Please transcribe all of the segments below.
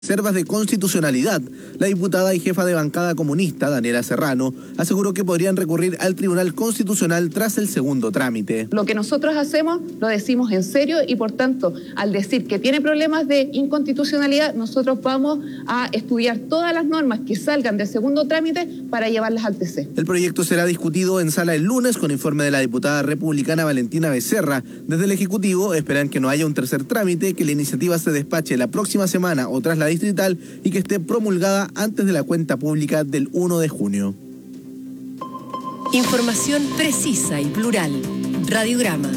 reservas de constitucionalidad. La diputada y jefa de bancada comunista, Daniela Serrano, aseguró que podrían recurrir al Tribunal Constitucional tras el segundo trámite. Lo que nosotros hacemos lo decimos en serio y, por tanto, al decir que tiene problemas de inconstitucionalidad, nosotros vamos a estudiar todas las normas que salgan del segundo trámite para llevarlas al TC. El proyecto será discutido en sala el lunes con informe de la diputada republicana Valentina Becerra. Desde el Ejecutivo esperan que no haya un tercer trámite, que la iniciativa se despache la próxima semana o tras la distrital y que esté promulgada antes de la cuenta pública del 1 de junio. Información precisa y plural. Radiograma.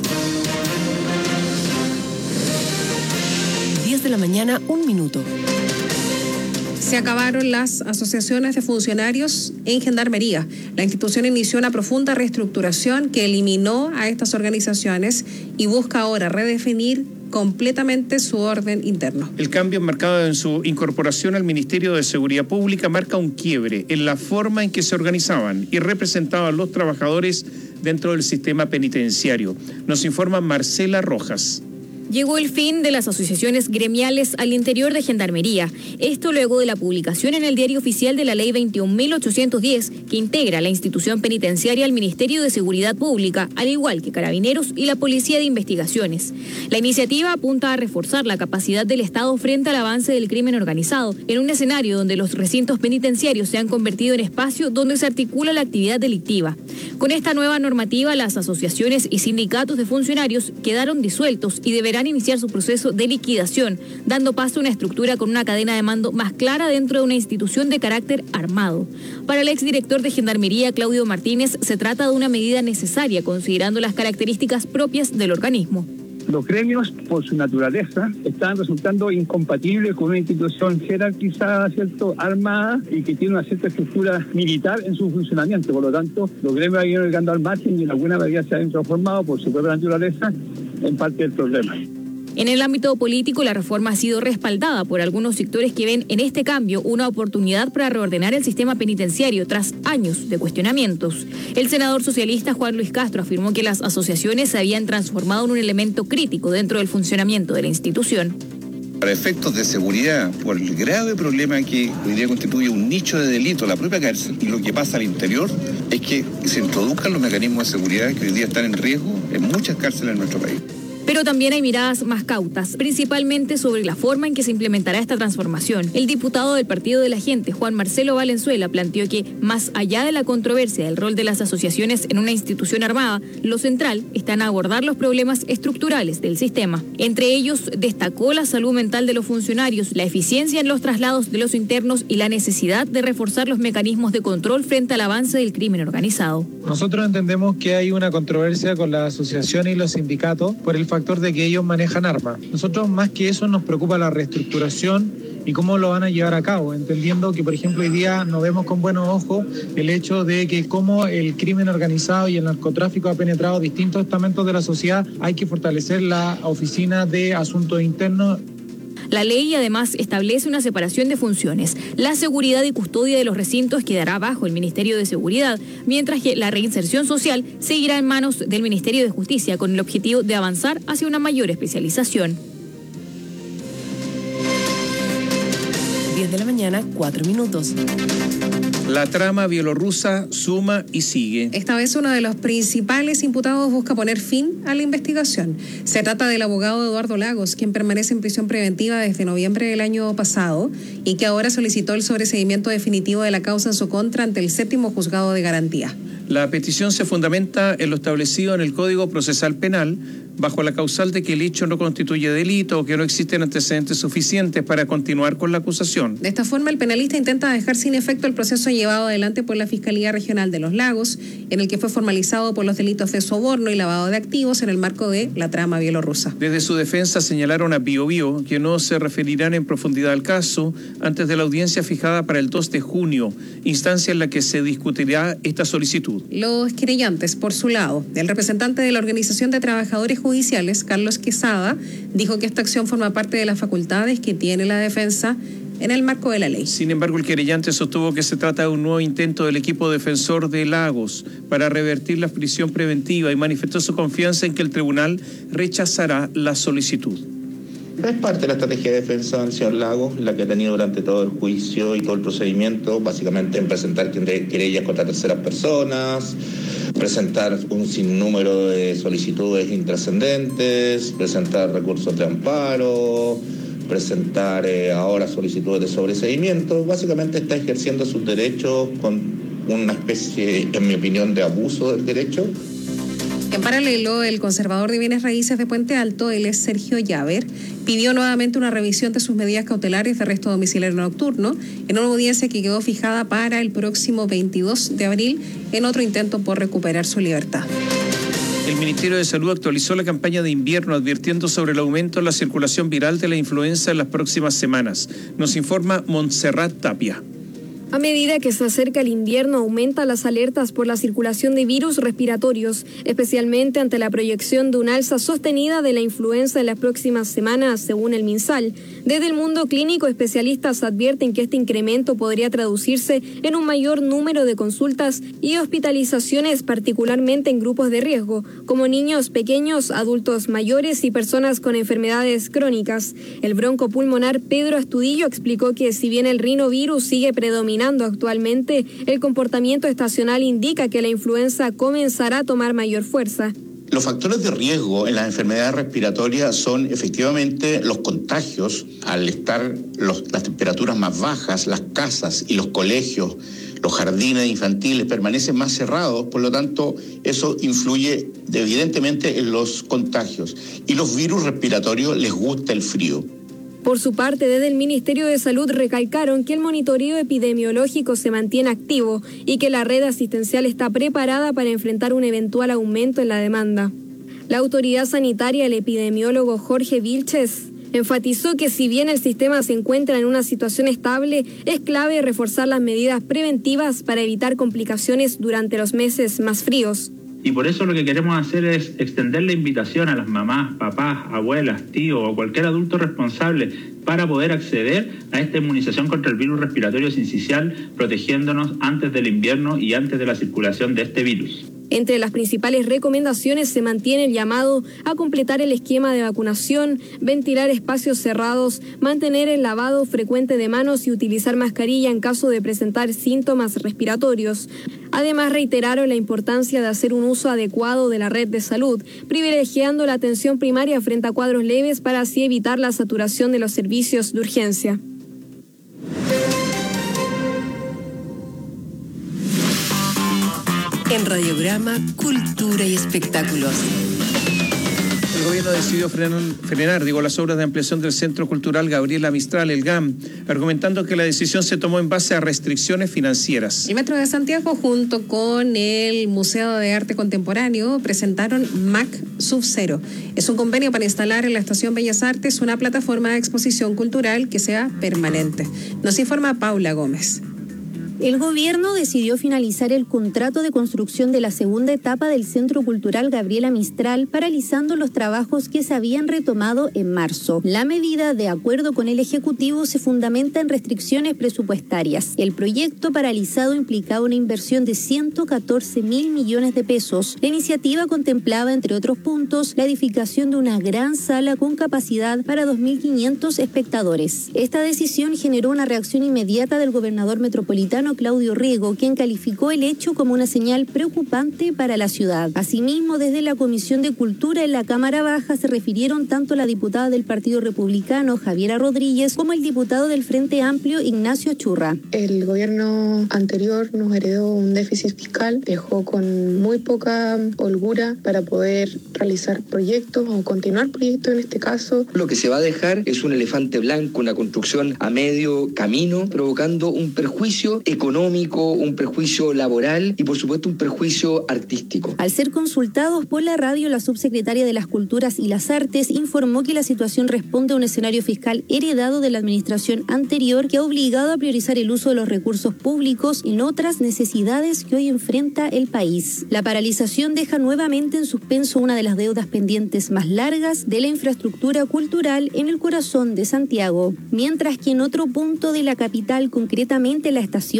10 de la mañana, 1 minuto. Se acabaron las asociaciones de funcionarios en Gendarmería. La institución inició una profunda reestructuración que eliminó a estas organizaciones y busca ahora redefinir completamente su orden interno. El cambio enmarcado en su incorporación al Ministerio de Seguridad Pública marca un quiebre en la forma en que se organizaban y representaban los trabajadores dentro del sistema penitenciario. Nos informa Marcela Rojas. Llegó el fin de las asociaciones gremiales al interior de Gendarmería. Esto luego de la publicación en el Diario Oficial de la Ley 21.810, que integra la institución penitenciaria al Ministerio de Seguridad Pública, al igual que Carabineros y la Policía de Investigaciones. La iniciativa apunta a reforzar la capacidad del Estado frente al avance del crimen organizado, en un escenario donde los recintos penitenciarios se han convertido en espacio donde se articula la actividad delictiva. Con esta nueva normativa, las asociaciones y sindicatos de funcionarios quedaron disueltos y deberán iniciar su proceso de liquidación, dando paso a una estructura con una cadena de mando más clara dentro de una institución de carácter armado. Para el exdirector de Gendarmería, Claudio Martínez, se trata de una medida necesaria considerando las características propias del organismo. Los gremios, por su naturaleza, están resultando incompatibles con una institución jerarquizada, ¿cierto?, armada y que tiene una cierta estructura militar en su funcionamiento. Por lo tanto, los gremios han ido llegando al margen y en alguna medida se han transformado por su propia naturaleza en parte del problema. En el ámbito político, la reforma ha sido respaldada por algunos sectores que ven en este cambio una oportunidad para reordenar el sistema penitenciario tras años de cuestionamientos. El senador socialista Juan Luis Castro afirmó que las asociaciones se habían transformado en un elemento crítico dentro del funcionamiento de la institución. Para efectos de seguridad, por el grave problema que hoy día constituye un nicho de delito, la propia cárcel, y lo que pasa al interior es que se introduzcan los mecanismos de seguridad que hoy día están en riesgo en muchas cárceles en nuestro país. Pero también hay miradas más cautas, principalmente sobre la forma en que se implementará esta transformación. El diputado del Partido de la Gente, Juan Marcelo Valenzuela, planteó que, más allá de la controversia del rol de las asociaciones en una institución armada, lo central está en abordar los problemas estructurales del sistema. Entre ellos, destacó la salud mental de los funcionarios, la eficiencia en los traslados de los internos y la necesidad de reforzar los mecanismos de control frente al avance del crimen organizado. Nosotros entendemos que hay una controversia con la asociación y los sindicatos por el factor de que ellos manejan armas. Nosotros, más que eso, nos preocupa la reestructuración y cómo lo van a llevar a cabo, entendiendo que, por ejemplo, hoy día no vemos con buenos ojos el hecho de que cómo el crimen organizado y el narcotráfico ha penetrado distintos estamentos de la sociedad. Hay que fortalecer la oficina de asuntos internos. La ley además establece una separación de funciones. La seguridad y custodia de los recintos quedará bajo el Ministerio de Seguridad, mientras que la reinserción social seguirá en manos del Ministerio de Justicia con el objetivo de avanzar hacia una mayor especialización. 10 de la mañana, 4 minutos. La trama bielorrusa suma y sigue. Esta vez uno de los principales imputados busca poner fin a la investigación. Se trata del abogado Eduardo Lagos, quien permanece en prisión preventiva desde noviembre del año pasado y que ahora solicitó el sobreseimiento definitivo de la causa en su contra ante el 7º Juzgado de Garantía. La petición se fundamenta en lo establecido en el Código Procesal Penal, bajo la causal de que el hecho no constituye delito o que no existen antecedentes suficientes para continuar con la acusación. De esta forma, el penalista intenta dejar sin efecto el proceso llevado adelante por la Fiscalía Regional de Los Lagos, en el que fue formalizado por los delitos de soborno y lavado de activos en el marco de la trama bielorrusa. Desde su defensa señalaron a Biobío que no se referirán en profundidad al caso antes de la audiencia fijada para el 2 de junio, instancia en la que se discutirá esta solicitud. Los querellantes, por su lado, el representante de la Organización de Trabajadores Judiciales, Carlos Quesada, dijo que esta acción forma parte de las facultades que tiene la defensa en el marco de la ley. Sin embargo, el querellante sostuvo que se trata de un nuevo intento del equipo defensor de Lagos para revertir la prisión preventiva y manifestó su confianza en que el tribunal rechazará la solicitud. Es parte de la estrategia de defensa del señor Lagos, la que ha tenido durante todo el juicio y todo el procedimiento, básicamente en presentar querellas contra terceras personas, presentar un sinnúmero de solicitudes intrascendentes, presentar recursos de amparo, presentar ahora solicitudes de sobreseimiento. Básicamente está ejerciendo sus derechos con una especie, en mi opinión, de abuso del derecho. En paralelo, el conservador de bienes raíces de Puente Alto, él es Sergio Llaver, pidió nuevamente una revisión de sus medidas cautelares de arresto domiciliario nocturno en una audiencia que quedó fijada para el próximo 22 de abril en otro intento por recuperar su libertad. El Ministerio de Salud actualizó la campaña de invierno advirtiendo sobre el aumento en la circulación viral de la influenza en las próximas semanas. Nos informa Montserrat Tapia. A medida que se acerca el invierno, aumentan las alertas por la circulación de virus respiratorios, especialmente ante la proyección de un alza sostenida de la influenza en las próximas semanas, según el MinSal. Desde el mundo clínico, especialistas advierten que este incremento podría traducirse en un mayor número de consultas y hospitalizaciones, particularmente en grupos de riesgo, como niños pequeños, adultos mayores y personas con enfermedades crónicas. El broncopulmonar Pedro Astudillo explicó que si bien el rinovirus sigue predominando actualmente, el comportamiento estacional indica que la influenza comenzará a tomar mayor fuerza. Los factores de riesgo en las enfermedades respiratorias son efectivamente los contagios, al estar las temperaturas más bajas, las casas y los colegios, los jardines infantiles permanecen más cerrados, por lo tanto eso influye evidentemente en los contagios. Y los virus respiratorios les gusta el frío. Por su parte, desde el Ministerio de Salud recalcaron que el monitoreo epidemiológico se mantiene activo y que la red asistencial está preparada para enfrentar un eventual aumento en la demanda. La autoridad sanitaria, el epidemiólogo Jorge Vilches, enfatizó que si bien el sistema se encuentra en una situación estable, es clave reforzar las medidas preventivas para evitar complicaciones durante los meses más fríos. Y por eso lo que queremos hacer es extender la invitación a las mamás, papás, abuelas, tíos o cualquier adulto responsable para poder acceder a esta inmunización contra el virus respiratorio sincicial, protegiéndonos antes del invierno y antes de la circulación de este virus. Entre las principales recomendaciones se mantiene el llamado a completar el esquema de vacunación, ventilar espacios cerrados, mantener el lavado frecuente de manos y utilizar mascarilla en caso de presentar síntomas respiratorios. Además, reiteraron la importancia de hacer un uso adecuado de la red de salud, privilegiando la atención primaria frente a cuadros leves para así evitar la saturación de los servicios de urgencia. En Radiograma, Cultura y Espectáculos. El gobierno decidió frenar las obras de ampliación del Centro Cultural Gabriela Mistral, el GAM, argumentando que la decisión se tomó en base a restricciones financieras. El Metro de Santiago, junto con el Museo de Arte Contemporáneo, presentaron MAC Sub-Zero. Es un convenio para instalar en la Estación Bellas Artes una plataforma de exposición cultural que sea permanente. Nos informa Paula Gómez. El gobierno decidió finalizar el contrato de construcción de la segunda etapa del Centro Cultural Gabriela Mistral, paralizando los trabajos que se habían retomado en marzo. La medida, de acuerdo con el Ejecutivo, se fundamenta en restricciones presupuestarias. El proyecto paralizado implicaba una inversión de 114.000 millones de pesos. La iniciativa contemplaba, entre otros puntos, la edificación de una gran sala con capacidad para 2.500 espectadores. Esta decisión generó una reacción inmediata del gobernador metropolitano Claudio Riego, quien calificó el hecho como una señal preocupante para la ciudad. Asimismo, desde la Comisión de Cultura en la Cámara Baja se refirieron tanto la diputada del Partido Republicano, Javiera Rodríguez, como el diputado del Frente Amplio, Ignacio Churra. El gobierno anterior nos heredó un déficit fiscal, dejó con muy poca holgura para poder realizar proyectos o continuar proyectos en este caso. Lo que se va a dejar es un elefante blanco, una construcción a medio camino, provocando un perjuicio económico, un perjuicio laboral y por supuesto un perjuicio artístico. Al ser consultados por la radio, la subsecretaria de las Culturas y las Artes informó que la situación responde a un escenario fiscal heredado de la administración anterior que ha obligado a priorizar el uso de los recursos públicos en otras necesidades que hoy enfrenta el país. La paralización deja nuevamente en suspenso una de las deudas pendientes más largas de la infraestructura cultural en el corazón de Santiago, mientras que en otro punto de la capital, concretamente la estación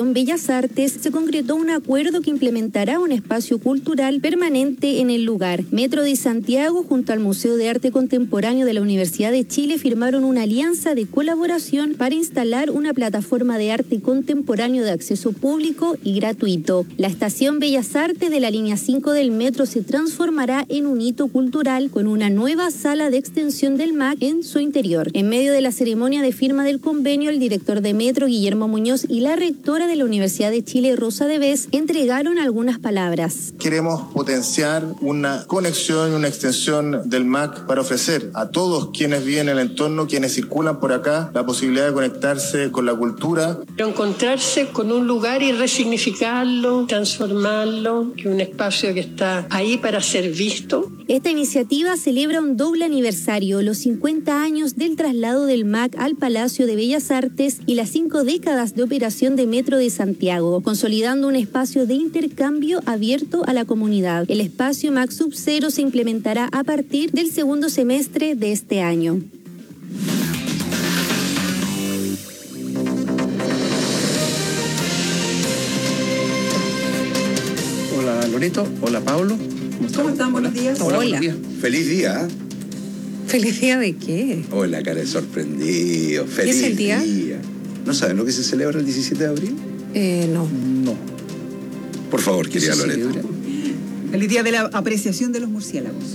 Estación Bellas Artes se concretó un acuerdo que implementará un espacio cultural permanente en el lugar. Metro de Santiago junto al Museo de Arte Contemporáneo de la Universidad de Chile firmaron una alianza de colaboración para instalar una plataforma de arte contemporáneo de acceso público y gratuito. La Estación Bellas Artes de la línea 5 del metro se transformará en un hito cultural con una nueva sala de extensión del MAC en su interior. En medio de la ceremonia de firma del convenio, el director de Metro, Guillermo Muñoz, y la rectora de la Universidad de Chile, Rosa Devés, entregaron algunas palabras. Queremos potenciar una conexión y una extensión del MAC para ofrecer a todos quienes viven en el entorno, quienes circulan por acá, la posibilidad de conectarse con la cultura. Pero encontrarse con un lugar y resignificarlo, transformarlo, que un espacio que está ahí para ser visto. Esta iniciativa celebra un doble aniversario, los 50 años del traslado del MAC al Palacio de Bellas Artes y las 5 décadas de operación de Metro de Santiago, consolidando un espacio de intercambio abierto a la comunidad. El espacio MAC Sub-Zero se implementará a partir del segundo semestre de este año. Hola Loreto, hola Pablo. ¿Cómo están? Buenos días. Hola. Buenos días. Feliz día. ¿Feliz día de qué? Hola, cara de sorprendido. Feliz ¿Qué es el día? ¿No saben lo que se celebra el 17 de abril? No. Por favor, querida Loreto. Feliz día de la apreciación de los murciélagos.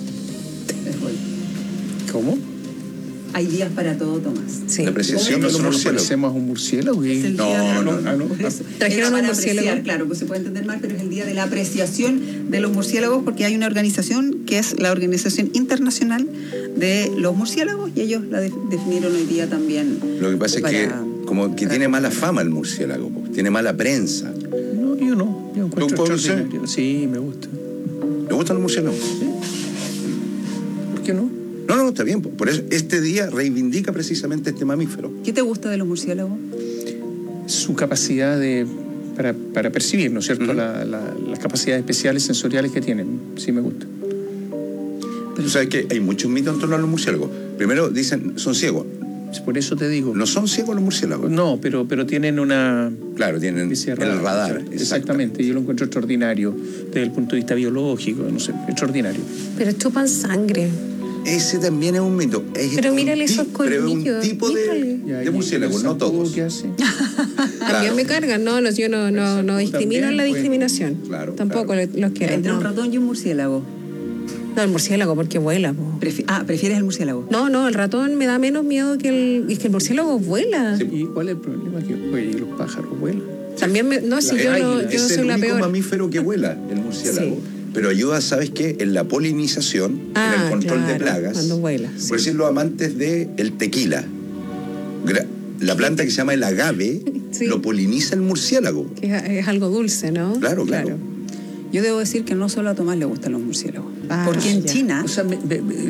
¿Cómo? Hay días para todo, Tomás. Sí. La apreciación de los murciélagos. ¿Parecemos a un murciélago? Es el día No. Trajeron un murciélago. murciélago. Claro, pues se puede entender mal, pero es el día de la apreciación de los murciélagos porque hay una organización que es la Organización Internacional de los Murciélagos y ellos la definieron hoy día también. Lo que pasa es que como que tiene mala fama el murciélago, tiene mala prensa. No, yo no. Yo encuentro extraordinario. Sí, me gusta. ¿Le gustan los murciélagos? Sí. ¿Por qué no? No, está bien. Por eso este día reivindica precisamente este mamífero. ¿Qué te gusta de los murciélagos? Su capacidad para percibir, ¿no es cierto? Las capacidades especiales sensoriales que tienen. Sí, me gusta. Pero sabes que hay muchos mitos en torno a los murciélagos. Primero dicen, son ciegos. Por eso te digo. ¿No son ciegos los murciélagos? No, pero tienen una... Claro, tienen el radar. Exactamente. Yo lo encuentro extraordinario desde el punto de vista biológico, no sé, extraordinario. Pero chupan sangre. Ese también es un mito. Pero mírale esos colmillos. Pero es un tipo de murciélagos, no todos. También me cargan, yo no discrimino en la discriminación. Claro, tampoco los quiero. Entre un ratón y un murciélago. No, el murciélago porque vuela. ¿Prefieres el murciélago? No, el ratón me da menos miedo que es que el murciélago vuela. Sí. ¿Y cuál es el problema? Que los pájaros vuelan. También yo soy la peor. Es el único mamífero que vuela, el murciélago. Sí. Pero ayuda, ¿sabes qué? En la polinización, en el control de plagas. Cuando vuela. Por decir, los amantes del tequila. La planta que se llama el agave lo poliniza el murciélago. Que es algo dulce, ¿no? Claro. Yo debo decir que no solo a Tomás le gustan los murciélagos. Porque en China... O sea, no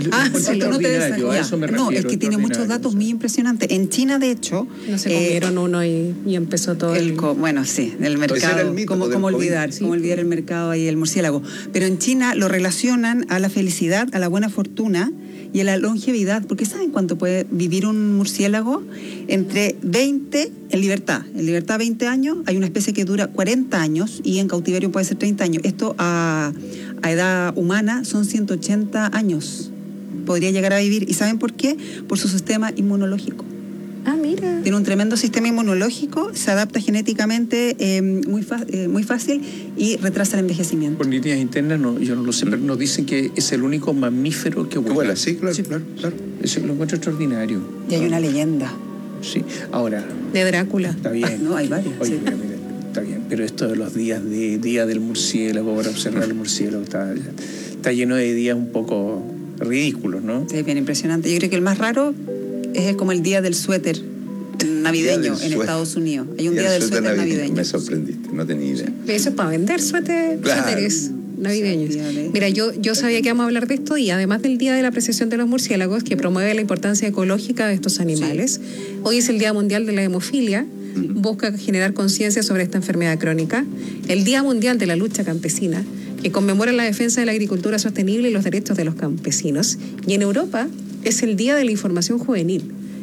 es que tiene muchos datos muy impresionantes. En China, de hecho... No se comieron uno y empezó todo bueno, sí, el mercado. El mito ¿Cómo olvidar el mercado y el murciélago? Pero en China lo relacionan a la felicidad, a la buena fortuna y a la longevidad. Porque ¿saben cuánto puede vivir un murciélago? Entre 20... En libertad 20 años, hay una especie que dura 40 años y en cautiverio puede ser 30 años. Esto a edad humana son 180 años. Podría llegar a vivir. ¿Y saben por qué? Por su sistema inmunológico. Mira. Tiene un tremendo sistema inmunológico, se adapta genéticamente muy fácil y retrasa el envejecimiento. Por líneas internas, yo no lo sé, pero nos dicen que es el único mamífero que vuela. Sí, claro. Eso lo encuentro extraordinario. Y hay una leyenda. Sí, ahora... De Drácula. Está bien. No, hay varias. Oye, mira, está bien, pero esto de los días Día del Murciélago, para observar el murciélago, está lleno de días un poco ridículos, ¿no? Sí, bien impresionante. Yo creo que el más raro es como el Día del Suéter navideño en Estados Unidos. Hay un Día del Suéter navideño. Me sorprendiste, no tenía idea. Eso es para vender suéteres navideños. Mira, yo sabía que íbamos a hablar de esto y además del Día de la Apreciación de los Murciélagos, que promueve la importancia ecológica de estos animales. Hoy es el Día Mundial de la Hemofilia. Busca generar conciencia sobre esta enfermedad crónica. El Día Mundial de la Lucha Campesina, que conmemora la defensa de la agricultura sostenible y los derechos de los campesinos. Y en Europa es el Día de la Información Juvenil,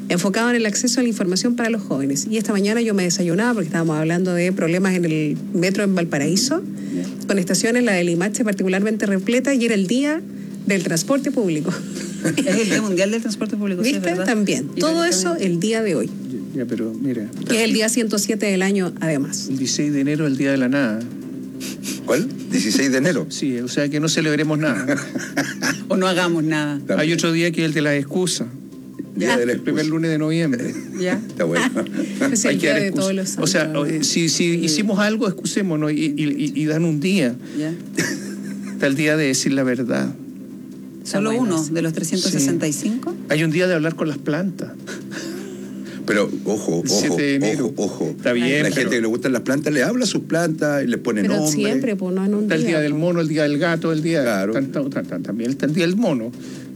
enfocado en el acceso a la información para los jóvenes. Y esta mañana yo me desayunaba porque estábamos hablando de problemas en el metro en Valparaíso, con estaciones, la de Limache particularmente repleta, y era el día del transporte público. Es el Día Mundial del Transporte Público. ¿Viste? Sí, también. Todo eso el día de hoy. Ya, pero mira. Que es el día 107 del año, además. El 16 de enero es el día de la nada. ¿Cuál? ¿16 de enero? Sí, o sea que no celebremos nada. O no hagamos nada. También. Hay otro día que es el de la excusa. El primer lunes de noviembre. Ya. Está bueno. Es el día de todos los santos. O sea, si hicimos algo, excusémonos y dan un día. Ya. Está el día de decir la verdad. ¿Solo uno de los 365? Sí. Hay un día de hablar con las plantas. Pero ojo. Está bien. La gente que le gustan las plantas le habla a sus plantas y les pone nombre. Pero siempre, pues no en un día. Está el día del mono, el día del gato, el día... Claro. También está el día del mono.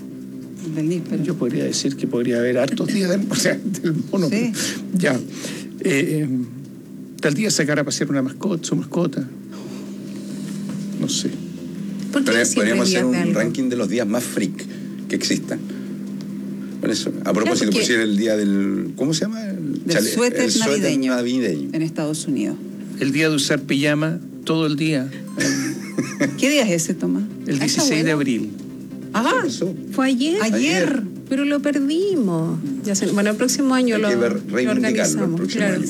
Yo podría decir que podría haber hartos días del mono. Sí. Ya. Está el día de sacar a pasear su mascota. No sé. Podríamos hacer un ranking de los días más freak que existan. Por eso, a propósito, pusieron el día del... ¿Cómo se llama? El suéter navideño en Estados Unidos. El día de usar pijama todo el día. ¿Qué día es ese, Tomás? El 16 de abril. Ajá, fue ayer. Pero lo perdimos. Bueno, el próximo año lo organizamos. Claro.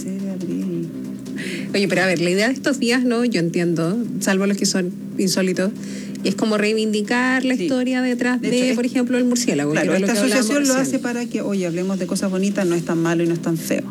Oye, pero a ver, la idea de estos días, ¿no? Yo entiendo, salvo los que son insólitos, es como reivindicar la historia detrás de por ejemplo, el murciélago. Claro, esta asociación lo hace para que, oye, hablemos de cosas bonitas, no es tan malo y no es tan feo.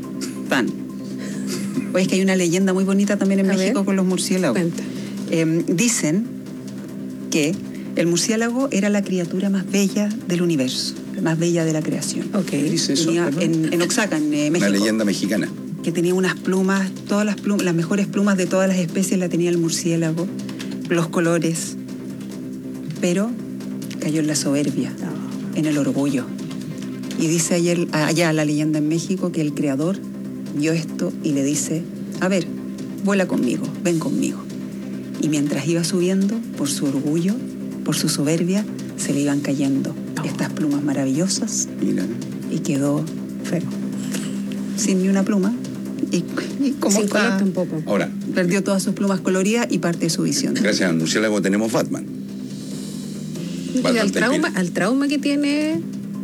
Oye, es que hay una leyenda muy bonita también en México con los murciélagos. Cuenta. Dicen que el murciélago era la criatura más bella del universo, más bella de la creación. Dice eso, en Oaxaca, en México. Una leyenda mexicana. Que tenía unas plumas, todas las plumas, las mejores plumas de todas las especies la tenía el murciélago, los colores, pero cayó en la soberbia, en el orgullo. Y dice allá la leyenda en México que el creador vio esto y le dice, a ver, vuela conmigo, ven conmigo. Y mientras iba subiendo, por su orgullo, por su soberbia, se le iban cayendo estas plumas maravillosas. Mira. Y quedó feo, sin ni una pluma. Y como sin color tampoco. Ahora, perdió todas sus plumas coloridas y parte de su visión. Gracias al murciélago tenemos Batman. Y al trauma que tiene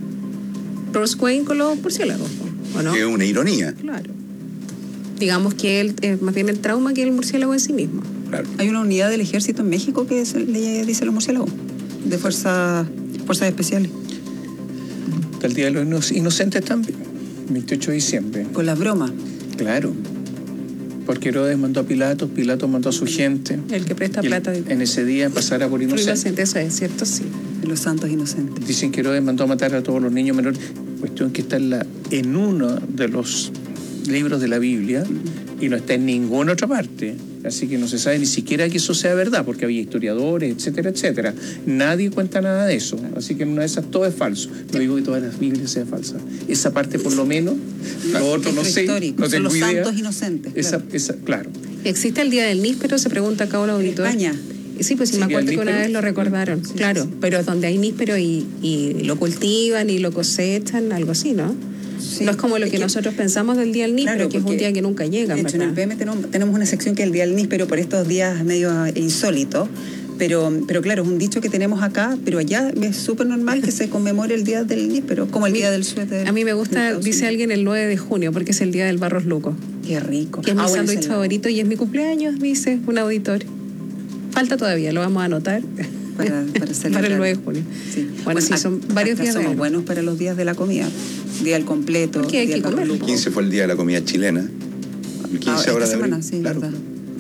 Bruce Wayne con los murciélagos, ¿o no? Que es una ironía. Claro. Digamos que él más bien el trauma que el murciélago en sí mismo. Claro. Hay una unidad del ejército en México que le dice a los murciélagos, de fuerzas especiales. Está el Día de los Inocentes también, 28 de diciembre. Con las bromas. Claro. Porque Herodes mandó a Pilato mandó a su gente. El que presta plata. En ese día pasara por inocente. Eso es cierto, sí. Los santos inocentes. Dicen que Herodes mandó a matar a todos los niños menores. Cuestión que está en uno de los libros de la Biblia y no está en ninguna otra parte. Así que no se sabe ni siquiera que eso sea verdad, porque había historiadores, etcétera, etcétera. Nadie cuenta nada de eso. Así que en una de esas todo es falso. No digo que todas las Biblias sean falsas. Esa parte por lo menos, lo otro no sé. No tengo son los idea. santos inocentes. Claro. ¿Existe el Día del Níspero? Se pregunta acá un auditor. España. Sí, pues sí, me acuerdo que una vez lo recordaron. Sí, claro, sí. Pero es donde hay níspero y lo cultivan y lo cosechan, algo así, ¿no? Sí, no es como lo que nosotros pensamos del Día del Níspero, claro, que es un día que nunca llega. De hecho, en el PM tenemos una sección que es el Día del Níspero por estos días medio insólitos, pero claro, es un dicho que tenemos acá, pero allá es súper normal que se conmemore el Día del Níspero, como el Día del Suéter. A mí me gusta, dice alguien, el 9 de junio, porque es el Día del Barros Luco. Qué rico. Que es mi sándwich favorito y es mi cumpleaños, dice un auditor. Falta todavía, lo vamos a anotar. Para el 9 de junio. Sí. Bueno, sí, son varios días. Somos buenos para los días de la comida. Día del completo. Porque hay que comer. El 15 fue el día de la comida chilena. El 15 ahora de abril. Sí, claro. Verdad.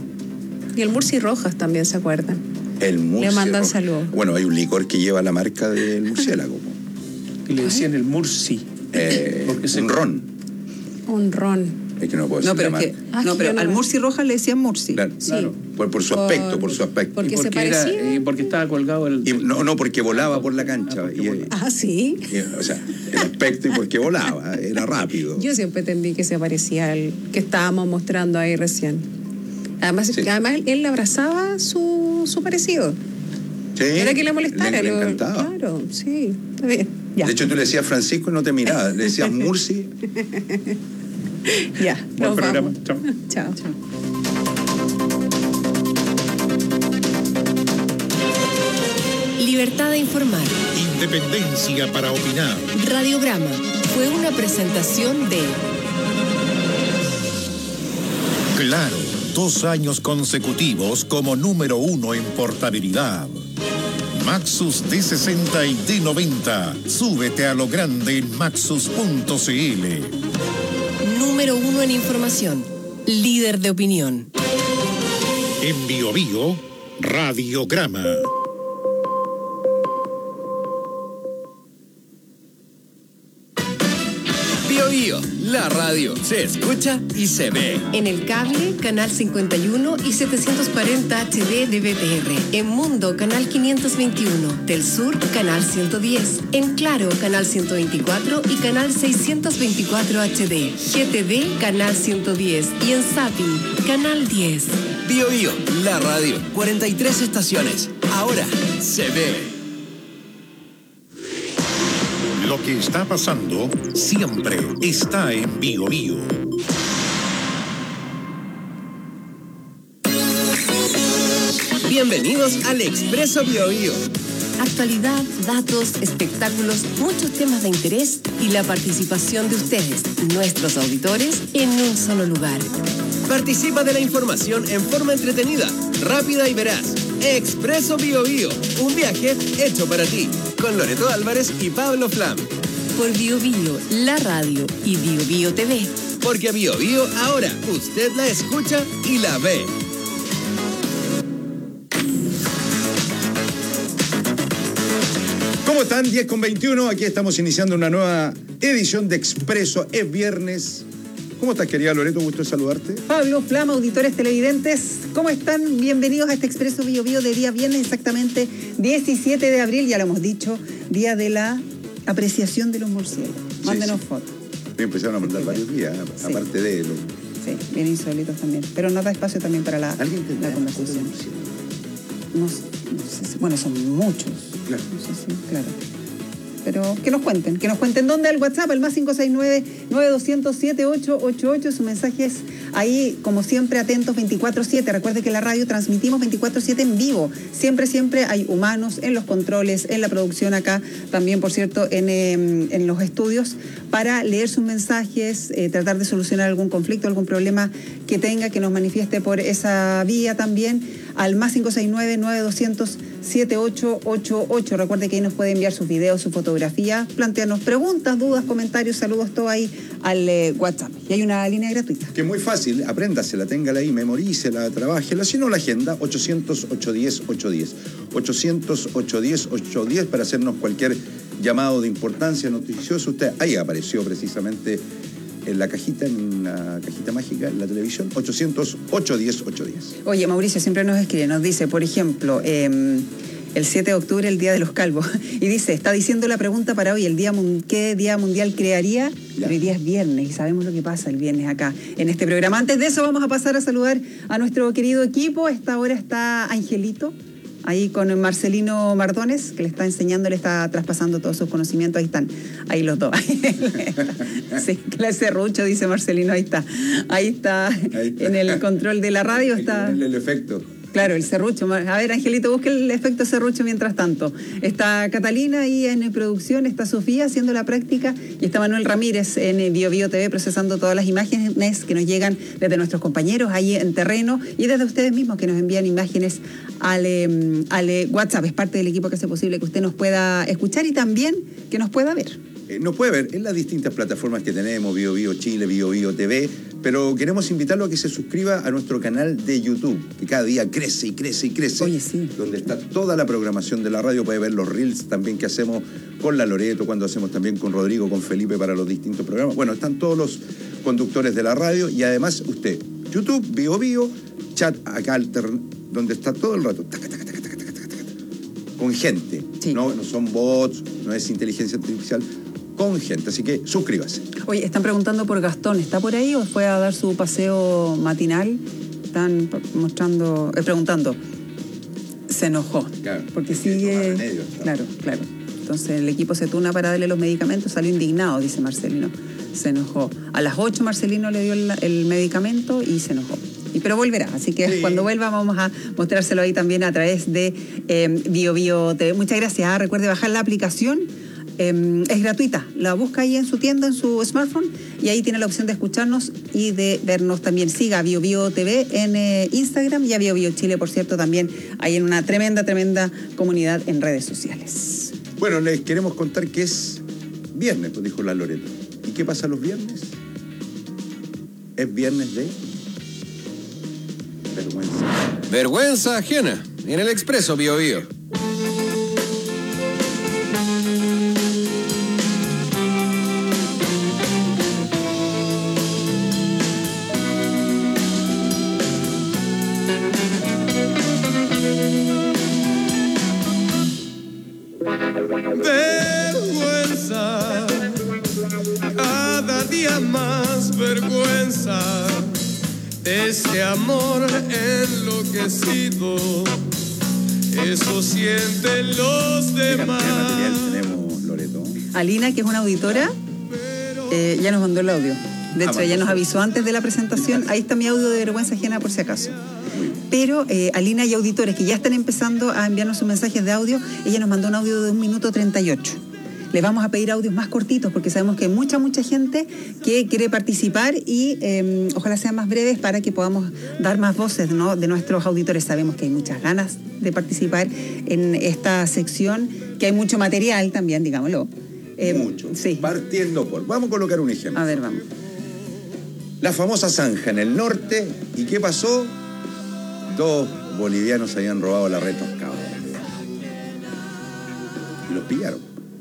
Y el Murci Rojas también, ¿se acuerdan? El Murci. Le mandan saludos. Bueno, hay un licor que lleva la marca del murciélago. Y le decían el Murci. Un ron. Un ron. Es que no puedo decir pero al Murci Rojas le decían Murci. Claro. Sí. Por su aspecto, Porque se parecía. Y porque estaba colgado el... No, porque volaba por la cancha. Sí. O sea, el aspecto y porque volaba, era rápido. Yo siempre entendí que se parecía al que estábamos mostrando ahí recién. Además él le abrazaba su parecido. Sí. Era que le molestara. Le encantaba. Claro, sí, está bien. De hecho, tú le decías Francisco y no te miraba, le decías Murci. Ya, buen programa. Chao. Chao. Libertad de informar. Independencia para opinar. Radiograma fue una presentación de Claro, 2 años consecutivos como número 1 en portabilidad. Maxus D60 y D90. Súbete a lo grande en maxus.cl. Número 1 en información. Líder de opinión. En Bio Bio, Radiograma. Bio Bio, la radio se escucha y se ve. En el cable, canal 51 y 740 HD de BTR. En Mundo, canal 521. Del Sur, canal 110. En Claro, canal 124 y canal 624 HD. GTD, canal 110. Y en Zapping, canal 10. Bio Bio, la radio, 43 estaciones. Ahora se ve. Lo que está pasando siempre está en Bio Bio. Bienvenidos al Expreso Bio Bio. Actualidad, datos, espectáculos, muchos temas de interés y la participación de ustedes, nuestros auditores, en un solo lugar. Participa de la información en forma entretenida, rápida y veraz. Expreso Bio Bio, un viaje hecho para ti, con Loreto Álvarez y Pablo Flam. Por Bio Bio, la radio y Bio Bio TV. Porque Bio Bio ahora usted la escucha y la ve. ¿Cómo están? 10:21, aquí estamos iniciando una nueva edición de Expreso. Es viernes. ¿Cómo estás, querida Loreto? Gusto de saludarte. Pablo Flama, auditores televidentes, ¿cómo están? Bienvenidos a este Expreso Bio Bio de día viernes, exactamente 17 de abril, ya lo hemos dicho, día de la apreciación de los murciélagos. Mándenos fotos. Me empezaron a mandar varios días, aparte de lo... Sí, bien insólitos también, pero nos da espacio también para la conversación. No sé, bueno, son muchos. Claro. No sé si, claro. Pero que nos cuenten dónde, al WhatsApp, el más 569-9200-7888, sus mensajes ahí, como siempre, atentos 24/7. Recuerde que en la radio transmitimos 24/7 en vivo. Siempre hay humanos en los controles, en la producción acá, también, por cierto, en los estudios, para leer sus mensajes, tratar de solucionar algún conflicto, algún problema que tenga, que nos manifieste por esa vía también, al más 569-9200-7888. Recuerde que ahí nos puede enviar sus videos, sus fotografías, plantearnos preguntas, dudas, comentarios, saludos, todo ahí al WhatsApp. Y hay una línea gratuita. Que es muy fácil, apréndasela, téngala ahí, memorícela, trabájela. Si no, la agenda, 800-810-810. 800-810-810 para hacernos cualquier llamado de importancia noticioso. Usted ahí apareció precisamente en la cajita mágica, en la televisión, 800-810-810. Oye, Mauricio siempre nos escribe, nos dice, por ejemplo, el 7 de octubre, el Día de los Calvos, y dice, está diciendo la pregunta para hoy, ¿qué día mundial crearía? Pero hoy día es viernes y sabemos lo que pasa el viernes acá en este programa. Antes de eso vamos a pasar a saludar a nuestro querido equipo. A esta hora está Angelito, ahí con Marcelino Mardones, que le está enseñando, le está traspasando todos sus conocimientos. Ahí están, ahí los dos. Sí, clase serrucho, dice Marcelino, ahí está. Ahí está, en el control de la radio. Está el efecto. Claro, el serrucho. A ver, Angelito, busque el efecto serrucho mientras tanto. Está Catalina ahí en producción, está Sofía haciendo la práctica y está Manuel Ramírez en Bio Bio TV procesando todas las imágenes que nos llegan desde nuestros compañeros ahí en terreno y desde ustedes mismos que nos envían imágenes al WhatsApp. Es parte del equipo que hace posible que usted nos pueda escuchar y también que nos pueda ver. Nos puede ver en las distintas plataformas que tenemos, Bio Bio Chile, Bio Bio TV, pero queremos invitarlo a que se suscriba a nuestro canal de YouTube, que cada día crece y crece y crece. Oye, sí. Donde está toda la programación de la radio, puede ver los reels también que hacemos con la Loreto, cuando hacemos también con Rodrigo, con Felipe para los distintos programas. Bueno, están todos los conductores de la radio y además usted, YouTube, Bio Bio, chat acá donde está todo el rato, con gente. Sí. No son bots, no es inteligencia artificial, con gente, así que suscríbase. Oye, están preguntando por Gastón, ¿está por ahí o fue a dar su paseo matinal? Están preguntando, se enojó. Claro, porque sigue... Medio, claro. Entonces el equipo se tuna para darle los medicamentos, salió indignado, dice Marcelino. Se enojó. A las 8 Marcelino le dio el medicamento y se enojó. Pero volverá, así que cuando vuelva vamos a mostrárselo ahí también a través de Bio Bio TV. Muchas gracias. Recuerde bajar la aplicación. Es gratuita, la busca ahí en su tienda, en su smartphone, y ahí tiene la opción de escucharnos y de vernos también. Siga a Bio Bio TV en Instagram y a Bio Bio Chile, por cierto, también hay en una tremenda comunidad en redes sociales. Bueno, les queremos contar que es viernes, pues dijo la Loreto. ¿Y qué pasa los viernes? Es viernes de vergüenza. Vergüenza ajena en el Expreso Bio Bio. Vergüenza, cada día más vergüenza, este amor enloquecido, eso sienten los demás. ¿Qué material tenemos, Loreto? Alina, que es una auditora, ya nos mandó el audio. De hecho, ella nos avisó antes de la presentación. Ahí está mi audio de vergüenza ajena por si acaso. Pero Alina y auditores que ya están empezando a enviarnos sus mensajes de audio, ella nos mandó un audio de 1 minuto 38. Les vamos a pedir audios más cortitos porque sabemos que hay mucha gente que quiere participar y ojalá sean más breves para que podamos dar más voces, ¿no?, de nuestros auditores. Sabemos que hay muchas ganas de participar en esta sección, que hay mucho material también, digámoslo. Mucho. Sí. Partiendo por... Vamos a colocar un ejemplo. A ver, vamos. La famosa zanja en el norte. ¿Y qué pasó? 2 bolivianos habían robado la retroscavadora. Y los pillaron.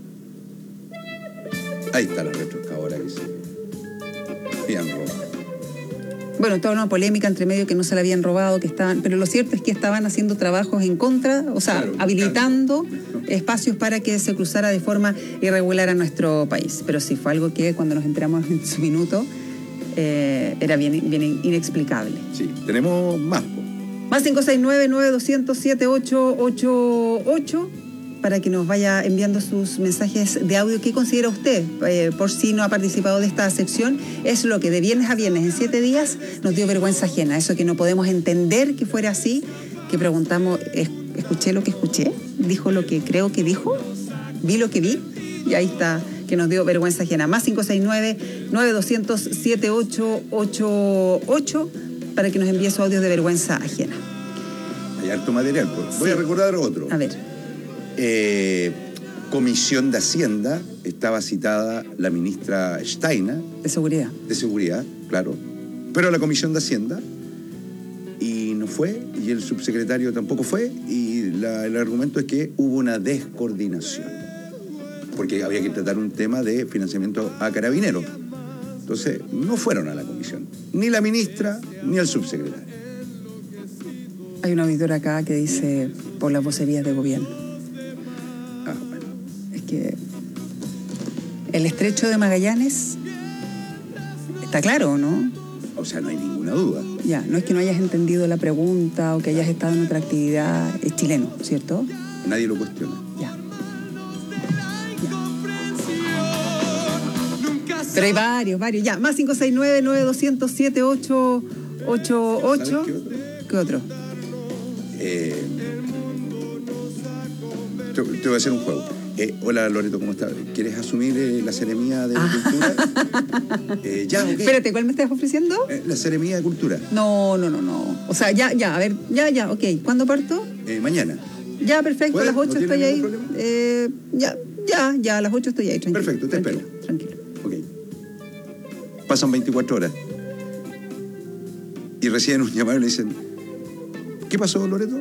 Ahí está la retroscavadora que se habían robado. Bueno, toda una polémica entre medio que no se la habían robado, que estaban, pero lo cierto es que estaban haciendo trabajos en contra, o sea, claro, habilitando espacios para que se cruzara de forma irregular a nuestro país. Pero sí fue algo que cuando nos enteramos en su minuto era bien inexplicable. Sí, tenemos más. Más 569-9200-7888 para que nos vaya enviando sus mensajes de audio. ¿Qué considera usted? Por si no ha participado de esta sección, es lo que de viernes a viernes en 7 días nos dio vergüenza ajena. Eso que no podemos entender que fuera así, que preguntamos, ¿escuché lo que escuché? ¿Dijo lo que creo que dijo? ¿Vi lo que vi? Y ahí está, que nos dio vergüenza ajena. Más 569-9200-7888 para que nos envíe su audio de vergüenza ajena. Hay harto material, pues. Voy a recordar otro. A ver. Comisión de Hacienda, estaba citada la ministra Steiner. De Seguridad. De Seguridad, claro. Pero la Comisión de Hacienda, y no fue, y el subsecretario tampoco fue, y el argumento es que hubo una descoordinación, porque había que tratar un tema de financiamiento a carabineros. Entonces, no fueron a la comisión, ni la ministra, ni el subsecretario. Hay un auditor acá que dice, por las vocerías de gobierno. Bueno. Es que el estrecho de Magallanes está claro, ¿no? O sea, no hay ninguna duda. Ya, no es que no hayas entendido la pregunta o que hayas estado en otra actividad, es chileno, ¿cierto? Nadie lo cuestiona. Ya. Pero hay varios. Ya, más 569-9200-7888. ¿Qué otro? Te voy a hacer un juego. Hola, Loreto, ¿cómo estás? ¿Quieres asumir la seremía de cultura? Ya, okay. Espérate, ¿cuál me estás ofreciendo? La seremía de cultura. No. O sea, ya, a ver, ya, ok. ¿Cuándo parto? Mañana. Ya, perfecto, a las 8 estoy ahí. Ya, a las 8 estoy ahí, tranquilo. Perfecto, te espero. Tranquilo. Ok. Pasan 24 horas. Y reciben un llamado y le dicen, ¿qué pasó, Loreto?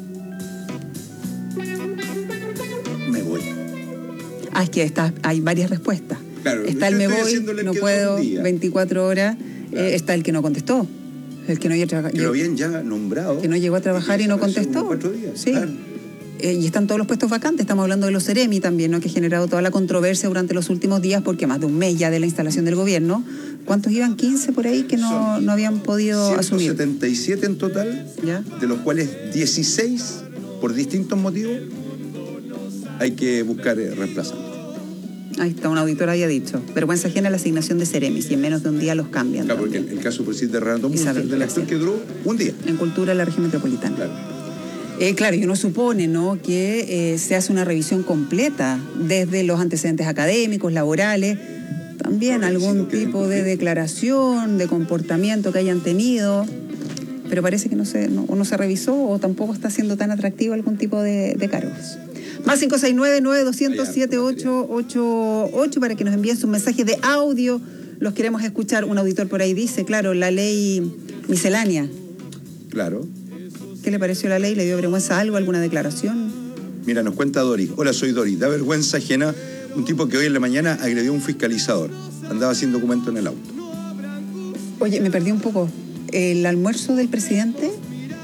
Me voy. Es que hay varias respuestas. Claro, está el me voy, no puedo, 24 horas. Claro. Está el que no contestó. El que no llegó a trabajar. Que lo habían ya nombrado. Que no llegó a trabajar y no contestó. 4 días. Sí. Claro. Y están todos los puestos vacantes. Estamos hablando de los Ceremi también, ¿no? Que ha generado toda la controversia durante los últimos días, porque más de un mes ya de la instalación del gobierno. ¿Cuántos iban? 15 por ahí que no habían podido 177 asumir. En total, ¿ya? De los cuales 16, por distintos motivos, hay que buscar reemplazantes. Ahí está, un auditor había dicho. Vergüenza ajena la asignación de Ceremis y en menos de un día los cambian. Claro, porque el caso presidente de Renato Munster del actor que duró un día. En cultura de la región metropolitana. Claro. Claro, y uno supone, ¿no?, que se hace una revisión completa desde los antecedentes académicos, laborales, también algún tipo de declaración, de comportamiento que hayan tenido, pero parece que no se revisó o tampoco está siendo tan atractivo algún tipo de cargos. Más 569-9200-7888 para que nos envíen sus mensajes de audio. Los queremos escuchar. Un auditor por ahí dice, claro, la ley miscelánea. Claro. ¿Qué le pareció la ley? ¿Le dio vergüenza algo, alguna declaración? Mira, nos cuenta Doris. Hola, soy Doris. Da vergüenza ajena un tipo que hoy en la mañana agredió a un fiscalizador. Andaba sin documento en el auto. Oye, me perdí un poco. ¿El almuerzo del presidente?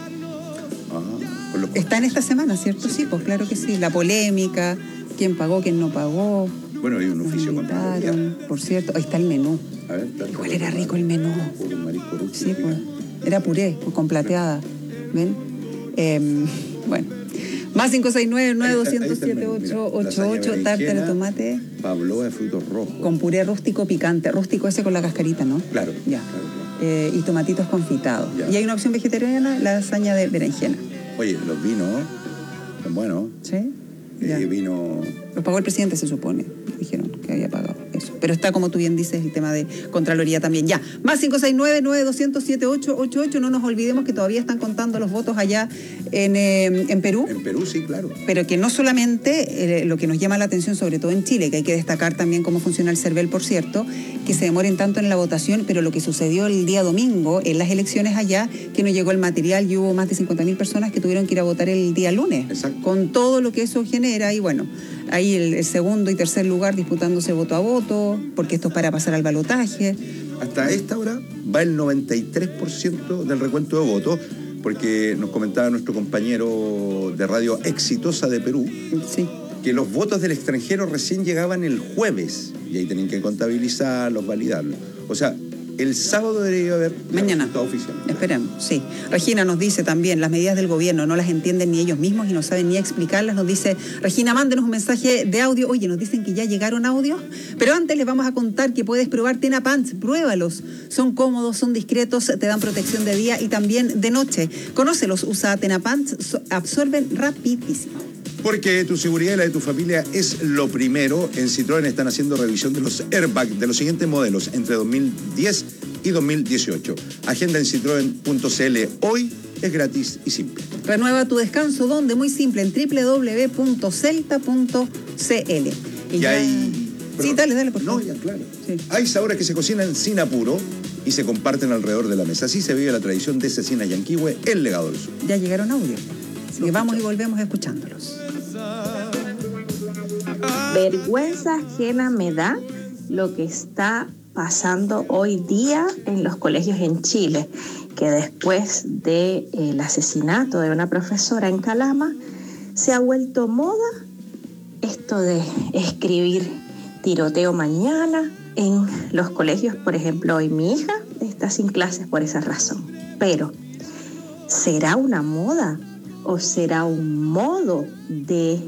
Está en esta semana, ¿cierto? Sí, pues claro que sí. La polémica, quién pagó, quién no pagó. Bueno, hay un oficio contrario. Por cierto, ahí está el menú. A ver, igual era rico el menú. Sí, pues. Era puré, con plateada. ¿Ven? Bueno. Más 569-9207-888, tártara de tomate. Pavlova de frutos rojos. Con puré rústico picante. Rústico ese con la cascarita, ¿no? Claro. Ya. Claro. Y tomatitos confitados. Ya. Y hay una opción vegetariana, la lasaña de berenjena. Oye, los vinos son buenos. ¿Sí? Vino... Los pagó el presidente, se supone. Dijeron que había pagado eso. Pero está, como tú bien dices, el tema de Contraloría también. Ya, más 569-9200-7888. No nos olvidemos que todavía están contando los votos allá en Perú. En Perú, sí, claro. Pero que no solamente lo que nos llama la atención, sobre todo en Chile, que hay que destacar también cómo funciona el CERVEL, por cierto, que se demoren tanto en la votación, pero lo que sucedió el día domingo en las elecciones allá, que no llegó el material y hubo más de 50.000 personas que tuvieron que ir a votar el día lunes. Exacto. Con todo lo que eso genera y bueno, ahí el segundo y tercer lugar disputándose voto a voto, porque esto es para pasar al balotaje. Hasta esta hora va el 93% del recuento de votos, porque nos comentaba nuestro compañero de radio Exitosa de Perú, sí, que los votos del extranjero recién llegaban el jueves y ahí tienen que contabilizarlos, validarlos. O sea, el sábado debería haber mañana resultado oficial. Esperemos, sí. Regina nos dice también, las medidas del gobierno no las entienden ni ellos mismos y no saben ni explicarlas. Nos dice, Regina, mándenos un mensaje de audio. Oye, nos dicen que ya llegaron audios, pero antes les vamos a contar que puedes probar Tena Pants. Pruébalos. Son cómodos, son discretos, te dan protección de día y también de noche. Conócelos, usa Tena Pants, absorben rapidísimo. Porque tu seguridad y la de tu familia es lo primero. En Citroën están haciendo revisión de los airbags de los siguientes modelos entre 2010 y 2018. Agenda en citroen.cl. Hoy es gratis y simple. Renueva tu descanso, donde muy simple, en www.celta.cl. Y hay... Sí, dale, por favor. No, ya, claro. Sí. Hay sabores que se cocinan sin apuro y se comparten alrededor de la mesa. Así se vive la tradición de Cecina Yanquihue, el legado del sur. Ya llegaron audios. Así que vamos y volvemos escuchándolos. Vergüenza ajena me da lo que está pasando hoy día en los colegios en Chile, que después del asesinato de una profesora en Calama se ha vuelto moda esto de escribir tiroteo mañana en los colegios. Por ejemplo, hoy mi hija está sin clases por esa razón. Pero, ¿será una moda o será un modo de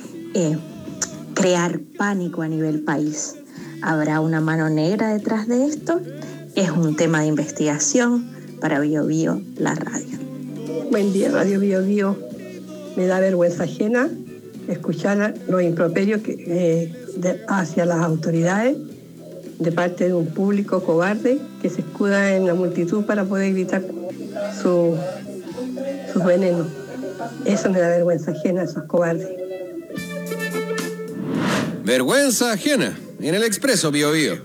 crear pánico a nivel país? ¿Habrá una mano negra detrás de esto? Es un tema de investigación para Bio Bio, la radio. Buen día, Radio Bio Bio. Me da vergüenza ajena escuchar los improperios hacia las autoridades de parte de un público cobarde que se escuda en la multitud para poder gritar sus venenos. Eso me da vergüenza ajena, esos cobardes. Vergüenza ajena en el Expreso Bio Bio.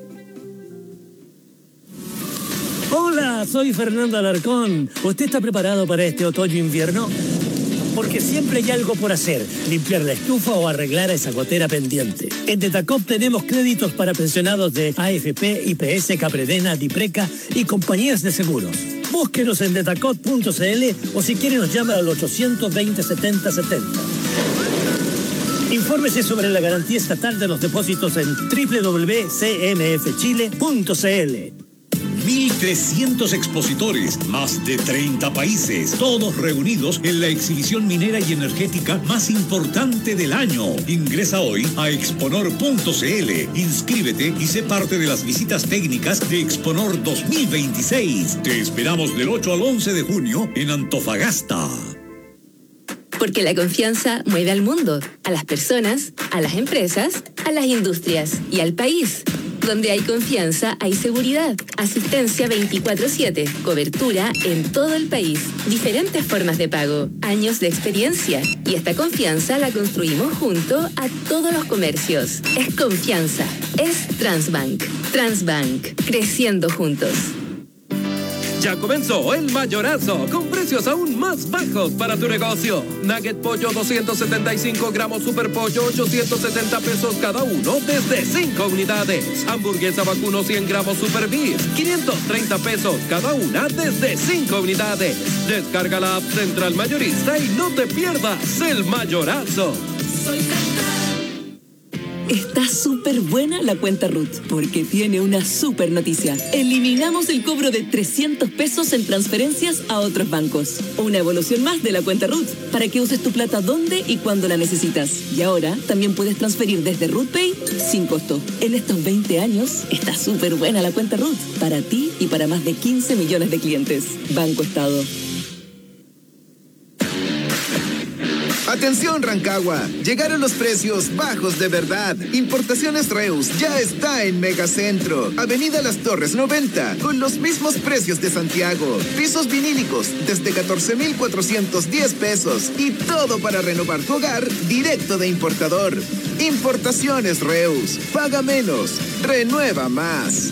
Hola, soy Fernando Alarcón. ¿Usted está preparado para este otoño-invierno? Porque siempre hay algo por hacer, limpiar la estufa o arreglar esa gotera pendiente. En Detacop tenemos créditos para pensionados de AFP, IPS, Capredena, Dipreca y compañías de seguros. Búsquenos en detacop.cl o si quiere nos llama al 820-7070. Infórmese sobre la garantía estatal de los depósitos en www.cmfchile.cl. 1.300 expositores, más de 30 países, todos reunidos en la exhibición minera y energética más importante del año. Ingresa hoy a exponor.cl, inscríbete y sé parte de las visitas técnicas de Exponor 2026. Te esperamos del 8 al 11 de junio en Antofagasta. Porque la confianza mueve al mundo, a las personas, a las empresas, a las industrias y al país. Donde hay confianza, hay seguridad, asistencia 24/7, cobertura en todo el país, diferentes formas de pago, años de experiencia. Y esta confianza la construimos junto a todos los comercios. Es confianza, es Transbank. Transbank, creciendo juntos. Ya comenzó el mayorazo, con precios aún más bajos para tu negocio. Nugget pollo 275 gramos, super pollo 870 pesos cada uno desde 5 unidades. Hamburguesa vacuno 100 gramos super beef, 530 pesos cada una desde 5 unidades. Descarga la app Central Mayorista y no te pierdas el mayorazo. Está súper buena la cuenta RUT, porque tiene una súper noticia. Eliminamos el cobro de 300 pesos en transferencias a otros bancos. Una evolución más de la cuenta RUT, para que uses tu plata donde y cuando la necesitas. Y ahora también puedes transferir desde RUTPay sin costo. En estos 20 años, está súper buena la cuenta RUT, para ti y para más de 15 millones de clientes. Banco Estado. Atención Rancagua, llegaron los precios bajos de verdad. Importaciones Reus ya está en Megacentro, Avenida Las Torres 90, con los mismos precios de Santiago. Pisos vinílicos desde 14,410 pesos y todo para renovar tu hogar directo de importador. Importaciones Reus, paga menos, renueva más.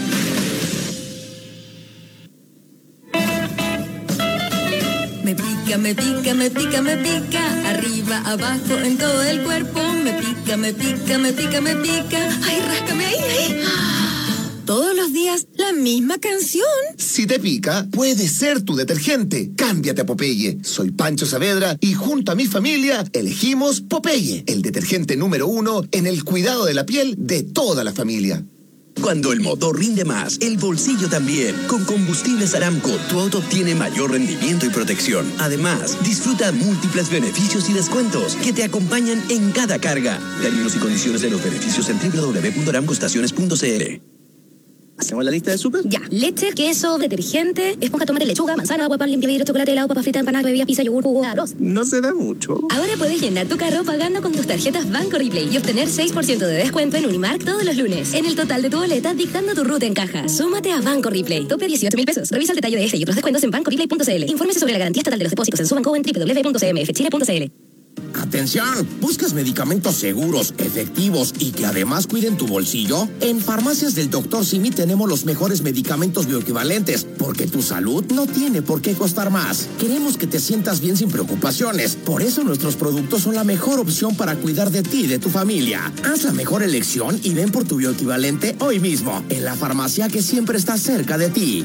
Me pica, me pica, me pica, me pica, arriba, abajo, en todo el cuerpo. Me pica, me pica, me pica, me pica. Ay, ráscame ahí, ahí. Todos los días la misma canción. Si te pica, puede ser tu detergente. Cámbiate a Popeye. Soy Pancho Saavedra y junto a mi familia elegimos Popeye, el detergente número 1 en el cuidado de la piel de toda la familia. Cuando el motor rinde más, el bolsillo también. Con Combustibles Aramco, tu auto obtiene mayor rendimiento y protección. Además, disfruta múltiples beneficios y descuentos que te acompañan en cada carga. Términos y condiciones de los beneficios en www.aramcoestaciones.cl. ¿Hacemos la lista de súper? Ya. Leche, queso, detergente, esponja, tomate, lechuga, manzana, agua, pan, limpia vidrio, chocolate, helado, papa frita, empanada, bebida, pizza, yogur, jugo, arroz. No se da mucho. Ahora puedes llenar tu carro pagando con tus tarjetas Banco Replay y obtener 6% de descuento en Unimark todos los lunes. En el total de tu boleta, dictando tu ruta en caja. Súmate a Banco Replay. Tope 18,000 pesos. Revisa el detalle de este y otros descuentos en bancoreplay.cl. Infórmese sobre la garantía estatal de los depósitos en su banco en www.cmfchile.cl. Atención, ¿buscas medicamentos seguros, efectivos y que además cuiden tu bolsillo? En Farmacias del Dr. Simi tenemos los mejores medicamentos bioequivalentes, porque tu salud no tiene por qué costar más. Queremos que te sientas bien sin preocupaciones, por eso nuestros productos son la mejor opción para cuidar de ti y de tu familia. Haz la mejor elección y ven por tu bioequivalente hoy mismo, en la farmacia que siempre está cerca de ti.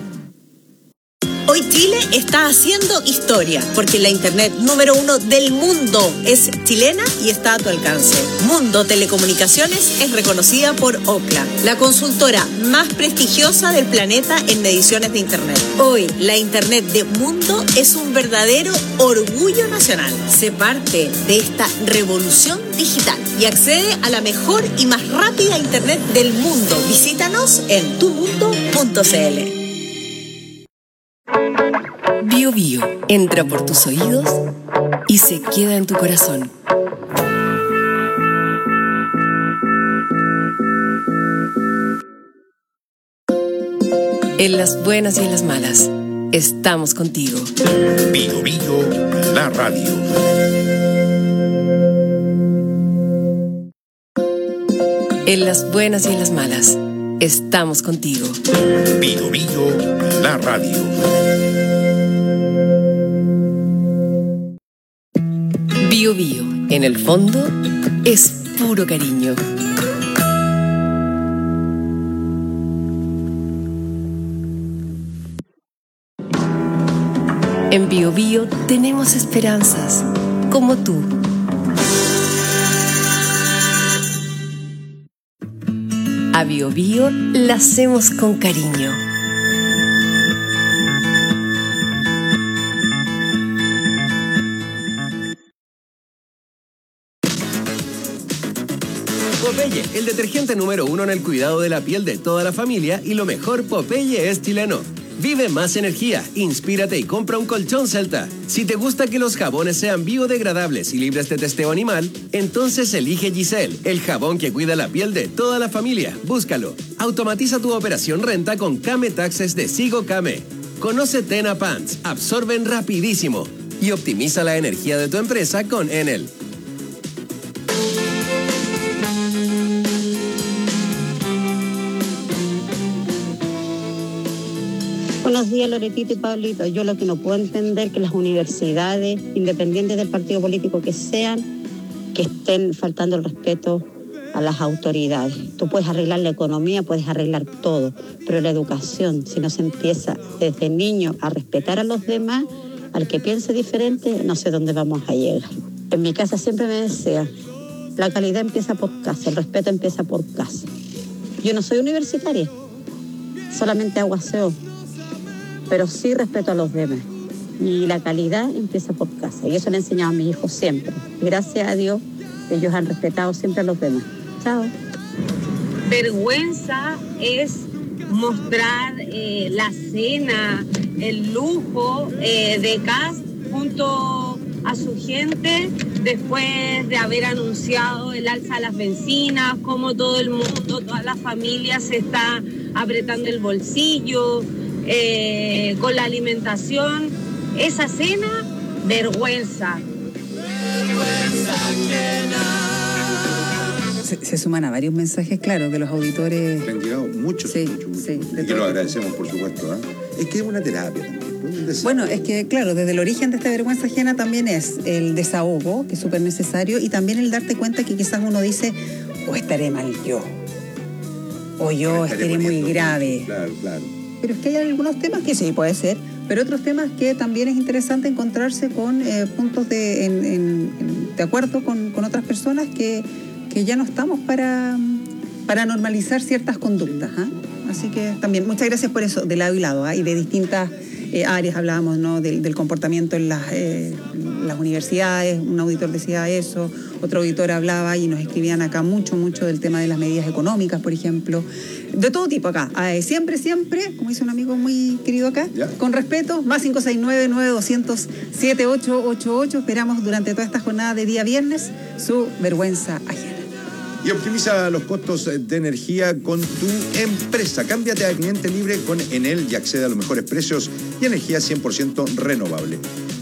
Hoy Chile está haciendo historia, porque la internet número 1 del mundo es chilena y está a tu alcance. Mundo Telecomunicaciones es reconocida por Ookla, la consultora más prestigiosa del planeta en mediciones de internet. Hoy, la internet de Mundo es un verdadero orgullo nacional. Sé parte de esta revolución digital y accede a la mejor y más rápida internet del mundo. Visítanos en tumundo.cl. Bio Bio entra por tus oídos y se queda en tu corazón. En las buenas y en las malas, estamos contigo. Bio Bio, la radio. En las buenas y en las malas, estamos contigo. Bio Bio, la radio. Bio Bio, en el fondo, es puro cariño. En Bio Bio tenemos esperanzas, como tú. A Bio Bio la hacemos con cariño. Popeye, el detergente número 1 en el cuidado de la piel de toda la familia, y lo mejor, Popeye es chileno. Vive más energía, inspírate y compra un colchón Celta. Si te gusta que los jabones sean biodegradables y libres de testeo animal, entonces elige Giselle, el jabón que cuida la piel de toda la familia. Búscalo. Automatiza tu operación renta con Kame Taxes de Sigo Kame. Conoce Tena Pants, absorben rapidísimo. Y optimiza la energía de tu empresa con Enel. Buenos días, Loretito y Pablito. Yo lo que no puedo entender es que las universidades, independientes del partido político que sean, que estén faltando el respeto a las autoridades. Tú puedes arreglar la economía, puedes arreglar todo, pero la educación, si no se empieza desde niño a respetar a los demás, al que piense diferente, no sé dónde vamos a llegar. En mi casa siempre me decía, la calidad empieza por casa, el respeto empieza por casa. Yo no soy universitaria, solamente hago aseo, pero sí respeto a los demás. Y la calidad empieza por casa. Y eso le he enseñado a mis hijos siempre. Gracias a Dios, ellos han respetado siempre a los demás. Chao. Vergüenza es mostrar la cena, el lujo de Kast junto a su gente después de haber anunciado el alza a las bencinas, como todo el mundo, toda la familia se está apretando el bolsillo con la alimentación. Esa cena, vergüenza. Se suman a varios mensajes, claro, de los auditores. Me han llegado muchos, sí, muchos. Sí, y que lo agradecemos, por supuesto. Es que es una terapia también. Bueno, es que, claro, desde el origen de esta vergüenza ajena también es el desahogo, que es súper necesario, y también el darte cuenta que quizás uno dice, o estaré mal yo, o yo estaré muy grave. Claro, claro. Pero es que hay algunos temas que sí, puede ser, pero otros temas que también es interesante encontrarse con puntos de acuerdo con otras personas que ya no estamos para normalizar ciertas conductas. Así que también muchas gracias por eso, de lado y lado, y de distintas áreas. Hablábamos, ¿no?, del comportamiento en las universidades. Un auditor decía eso, otro auditor hablaba y nos escribían acá mucho del tema de las medidas económicas, por ejemplo. De todo tipo acá. Siempre, como dice un amigo muy querido acá, ¿ya?, con respeto, más 569-9200-7888. Esperamos durante toda esta jornada de día viernes su vergüenza ajena. Y optimiza los costos de energía con tu empresa. Cámbiate a cliente libre con Enel y accede a los mejores precios y energía 100% renovable.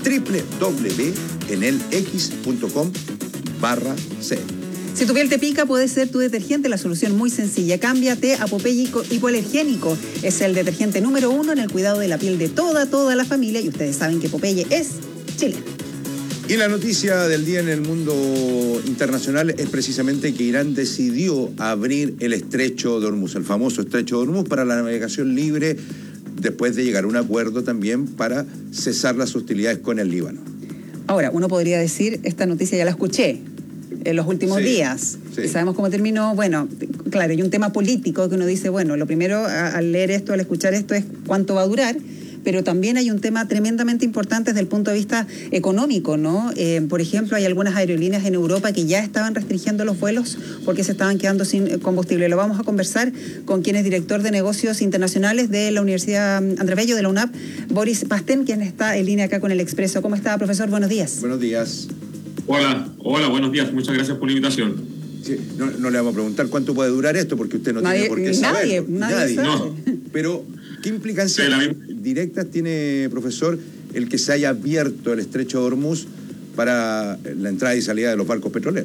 www.enelx.com/c. Si tu piel te pica, puede ser tu detergente la solución muy sencilla. Cámbiate a Popeye Hipoalergénico. Es el detergente número 1 en el cuidado de la piel de toda la familia. Y ustedes saben que Popeye es chileno. Y la noticia del día en el mundo internacional es precisamente que Irán decidió abrir el estrecho de Hormuz, el famoso estrecho de Hormuz, para la navegación libre, después de llegar a un acuerdo también para cesar las hostilidades con el Líbano. Ahora, uno podría decir, esta noticia ya la escuché en los últimos días. Sí. Y sabemos cómo terminó. Bueno, claro, hay un tema político que uno dice, bueno, lo primero al leer esto, al escuchar esto, es cuánto va a durar. Pero también hay un tema tremendamente importante desde el punto de vista económico, ¿no? Por ejemplo, hay algunas aerolíneas en Europa que ya estaban restringiendo los vuelos porque se estaban quedando sin combustible. Lo vamos a conversar con quien es director de negocios internacionales de la Universidad Andrés Bello, de la UNAP, Boris Pastén, quien está en línea acá con el Expreso. ¿Cómo está, profesor? Buenos días. Buenos días. Hola, buenos días. Muchas gracias por la invitación. Sí, no le vamos a preguntar cuánto puede durar esto porque usted no tiene por qué saber. Nadie sabe. No. Pero, ¿qué implicancias directas tiene, profesor, el que se haya abierto el estrecho de Hormuz para la entrada y salida de los barcos petroleros?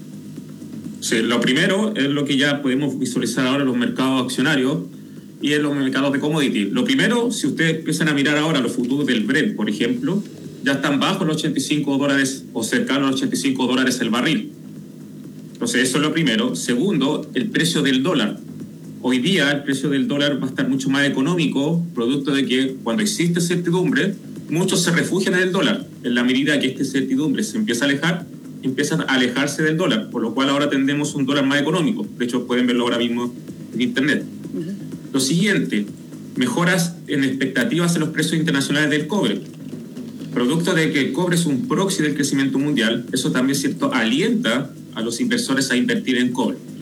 Sí, lo primero es lo que ya podemos visualizar ahora en los mercados accionarios y en los mercados de commodity. Lo primero, si ustedes empiezan a mirar ahora los futuros del Brent, por ejemplo, ya están bajo los $85 o cercanos a los $85 el barril. Entonces, eso es lo primero. Segundo, el precio del dólar. Hoy día el precio del dólar va a estar mucho más económico, producto de que cuando existe certidumbre, muchos se refugian en el dólar. En la medida que esta certidumbre se empieza a alejar, empiezan a alejarse del dólar, por lo cual ahora tendremos un dólar más económico. De hecho, pueden verlo ahora mismo en internet. Lo siguiente, mejoras en expectativas en los precios internacionales del cobre. Producto de que el cobre es un proxy del crecimiento mundial, eso también, ¿cierto?, alienta a los inversores a invertir en cobre.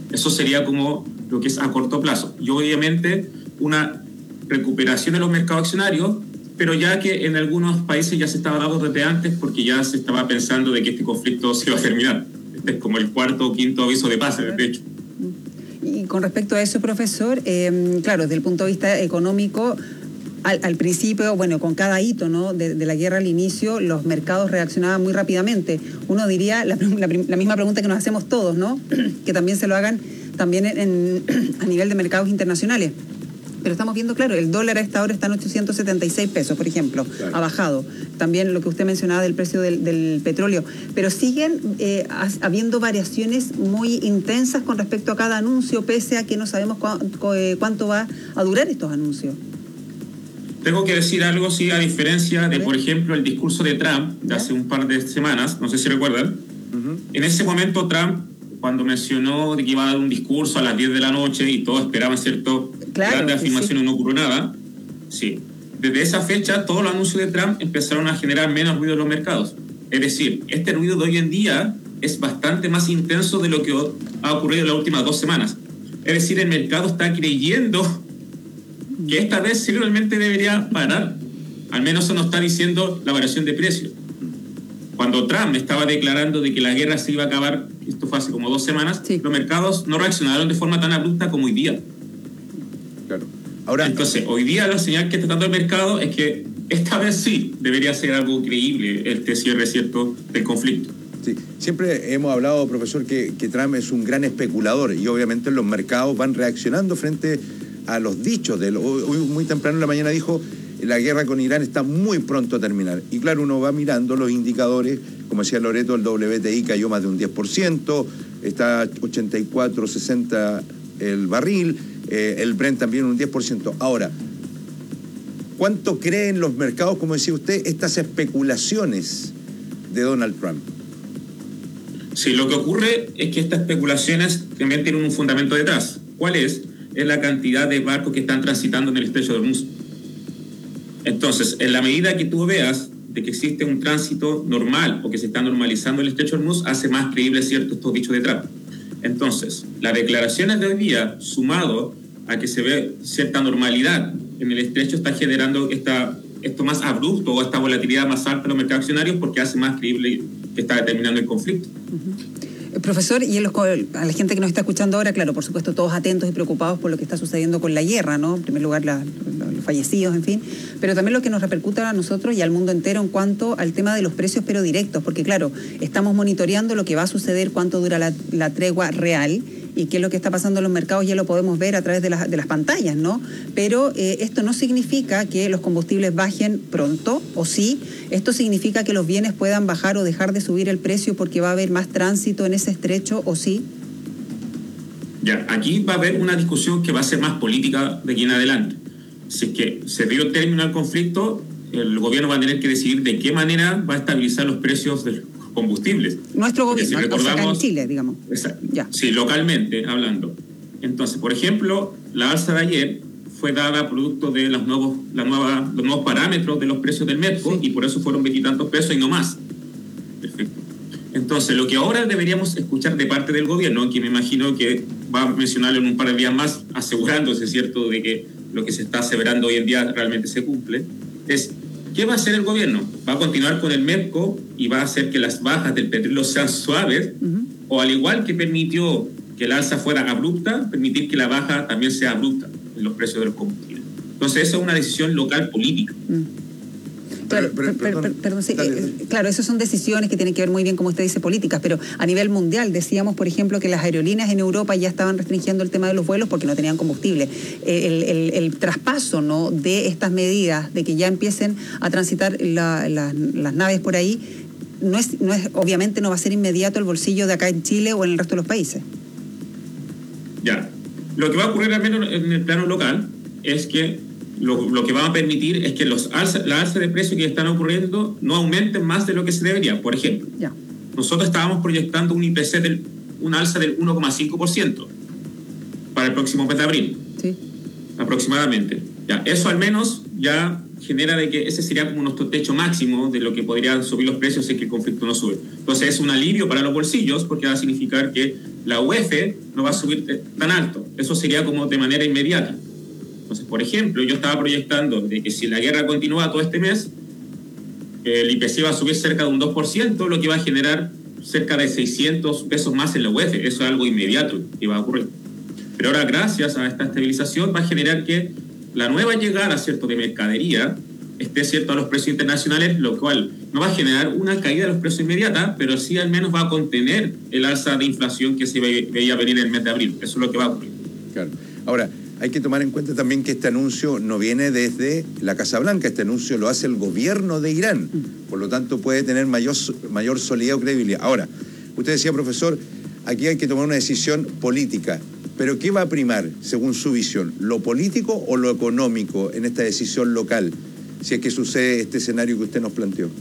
Eso sería como lo que es a corto plazo. Y obviamente una recuperación de los mercados accionarios, pero ya que en algunos países ya se estaba dando desde antes porque ya se estaba pensando de que este conflicto se iba a terminar. Este es como el cuarto o quinto aviso de paz, de hecho. Y con respecto a eso, profesor, claro, desde el punto de vista económico, al principio, bueno, con cada hito, ¿no?, de la guerra al inicio, los mercados reaccionaban muy rápidamente. Uno diría la misma pregunta que nos hacemos todos, ¿no?, que también se lo hagan también a nivel de mercados internacionales. Pero estamos viendo, claro, el dólar a esta hora está en 876 pesos, por ejemplo, claro, ha bajado. También lo que usted mencionaba del precio del petróleo. Pero siguen habiendo variaciones muy intensas con respecto a cada anuncio, pese a que no sabemos cuánto va a durar estos anuncios. Tengo que decir algo, sí, a diferencia de, por ejemplo, el discurso de Trump de hace un par de semanas, no sé si recuerdan. En ese momento Trump, cuando mencionó de que iba a dar un discurso a las 10 de la noche y todos esperaban, ¿cierto?, grandes afirmaciones, no ocurrió nada. Sí. Desde esa fecha, todos los anuncios de Trump empezaron a generar menos ruido en los mercados. Es decir, este ruido de hoy en día es bastante más intenso de lo que ha ocurrido en las últimas 2 semanas. Es decir, el mercado está creyendo que esta vez sí realmente debería parar. Al menos eso nos está diciendo la variación de precios. Cuando Trump estaba declarando de que la guerra se iba a acabar, esto fue hace como 2 semanas, los mercados no reaccionaron de forma tan abrupta como hoy día. Claro. Ahora, entonces, hoy día la señal que está dando el mercado es que esta vez sí debería ser algo creíble este cierre, ¿cierto?, del conflicto. Sí, siempre hemos hablado, profesor, que Trump es un gran especulador y obviamente los mercados van reaccionando frente a los dichos de él. Hoy muy temprano en la mañana dijo: la guerra con Irán está muy pronto a terminar. Y claro, uno va mirando los indicadores, como decía Loreto, el WTI cayó más de un 10%, está 84.60 el barril, el Brent también un 10%. Ahora, ¿cuánto creen los mercados, como decía usted, estas especulaciones de Donald Trump? Sí, lo que ocurre es que estas especulaciones también tienen un fundamento detrás. ¿Cuál es? Es la cantidad de barcos que están transitando en el estrecho de Hormuz. Entonces, en la medida que tú veas de que existe un tránsito normal o que se está normalizando el estrecho de Hormuz, hace más creíble, ¿cierto?, estos dichos de Trump. Entonces, las declaraciones de hoy día, sumado a que se ve cierta normalidad en el estrecho, está generando esto más abrupto o esta volatilidad más alta en los mercados accionarios, porque hace más creíble que está determinando el conflicto. Profesor, y a la gente que nos está escuchando ahora, claro, por supuesto, todos atentos y preocupados por lo que está sucediendo con la guerra, ¿no? En primer lugar, los fallecidos, en fin, pero también lo que nos repercute a nosotros y al mundo entero en cuanto al tema de los precios, pero directos, porque claro, estamos monitoreando lo que va a suceder, cuánto dura la tregua real y qué es lo que está pasando en los mercados, ya lo podemos ver a través de las pantallas, ¿no? Pero esto no significa que los combustibles bajen pronto, o sí, esto significa que los bienes puedan bajar o dejar de subir el precio porque va a haber más tránsito en ese estrecho, o sí. Ya, aquí va a haber una discusión que va a ser más política de aquí en adelante. Si es que se dio término al conflicto, el gobierno va a tener que decidir de qué manera va a estabilizar los precios de los combustibles. Nuestro gobierno, si recordamos, acá en Chile, digamos. Ya. Sí, localmente hablando. Entonces, por ejemplo, la alza de ayer fue dada producto de los nuevos parámetros de los precios del MEPCO, y por eso fueron 20 y tantos pesos y no más. Perfecto. Entonces, lo que ahora deberíamos escuchar de parte del gobierno, que me imagino que va a mencionarlo en un par de días más, asegurándose, ¿cierto?, de que lo que se está aseverando hoy en día realmente se cumple, es ¿qué va a hacer el gobierno? ¿Va a continuar con el MEPCO y va a hacer que las bajas del petróleo sean suaves? O al igual que permitió que el alza fuera abrupta, permitir que la baja también sea abrupta en los precios de los combustibles. Entonces, eso es una decisión local política. Perdón, sí, claro, esas son decisiones que tienen que ver muy bien, como usted dice, políticas, pero a nivel mundial decíamos, por ejemplo, que las aerolíneas en Europa ya estaban restringiendo el tema de los vuelos porque no tenían combustible. El traspaso, ¿no?, de estas medidas, de que ya empiecen a transitar las naves por ahí, no es obviamente no va a ser inmediato el bolsillo de acá en Chile o en el resto de los países. Ya, lo que va a ocurrir al menos en el plano local es que lo que va a permitir es que la alza de precios que están ocurriendo no aumenten más de lo que se debería. Por ejemplo, nosotros estábamos proyectando un IPC una alza del 1,5% para el próximo mes de abril, aproximadamente. Ya, eso al menos ya genera de que ese sería como nuestro techo máximo de lo que podrían subir los precios si es que el conflicto no sube. Entonces es un alivio para los bolsillos porque va a significar que la UF no va a subir tan alto. Eso sería como de manera inmediata. Entonces, por ejemplo, yo estaba proyectando de que si la guerra continúa todo este mes, el IPC va a subir cerca de un 2%, lo que va a generar cerca de 600 pesos más en la UF. Eso es algo inmediato que va a ocurrir. Pero ahora, gracias a esta estabilización, va a generar que la nueva llegada, ¿cierto?, de mercadería esté, ¿cierto?, a los precios internacionales, lo cual no va a generar una caída de los precios inmediata, pero sí al menos va a contener el alza de inflación que se veía venir en el mes de abril. Eso es lo que va a ocurrir. Claro. Ahora, hay que tomar en cuenta también que este anuncio no viene desde la Casa Blanca, este anuncio lo hace el gobierno de Irán, por lo tanto puede tener mayor solidez o credibilidad. Ahora, usted decía, profesor, aquí hay que tomar una decisión política. ¿Pero qué va a primar, según su visión? ¿Lo político o lo económico en esta decisión local, si es que sucede este escenario que usted nos planteó?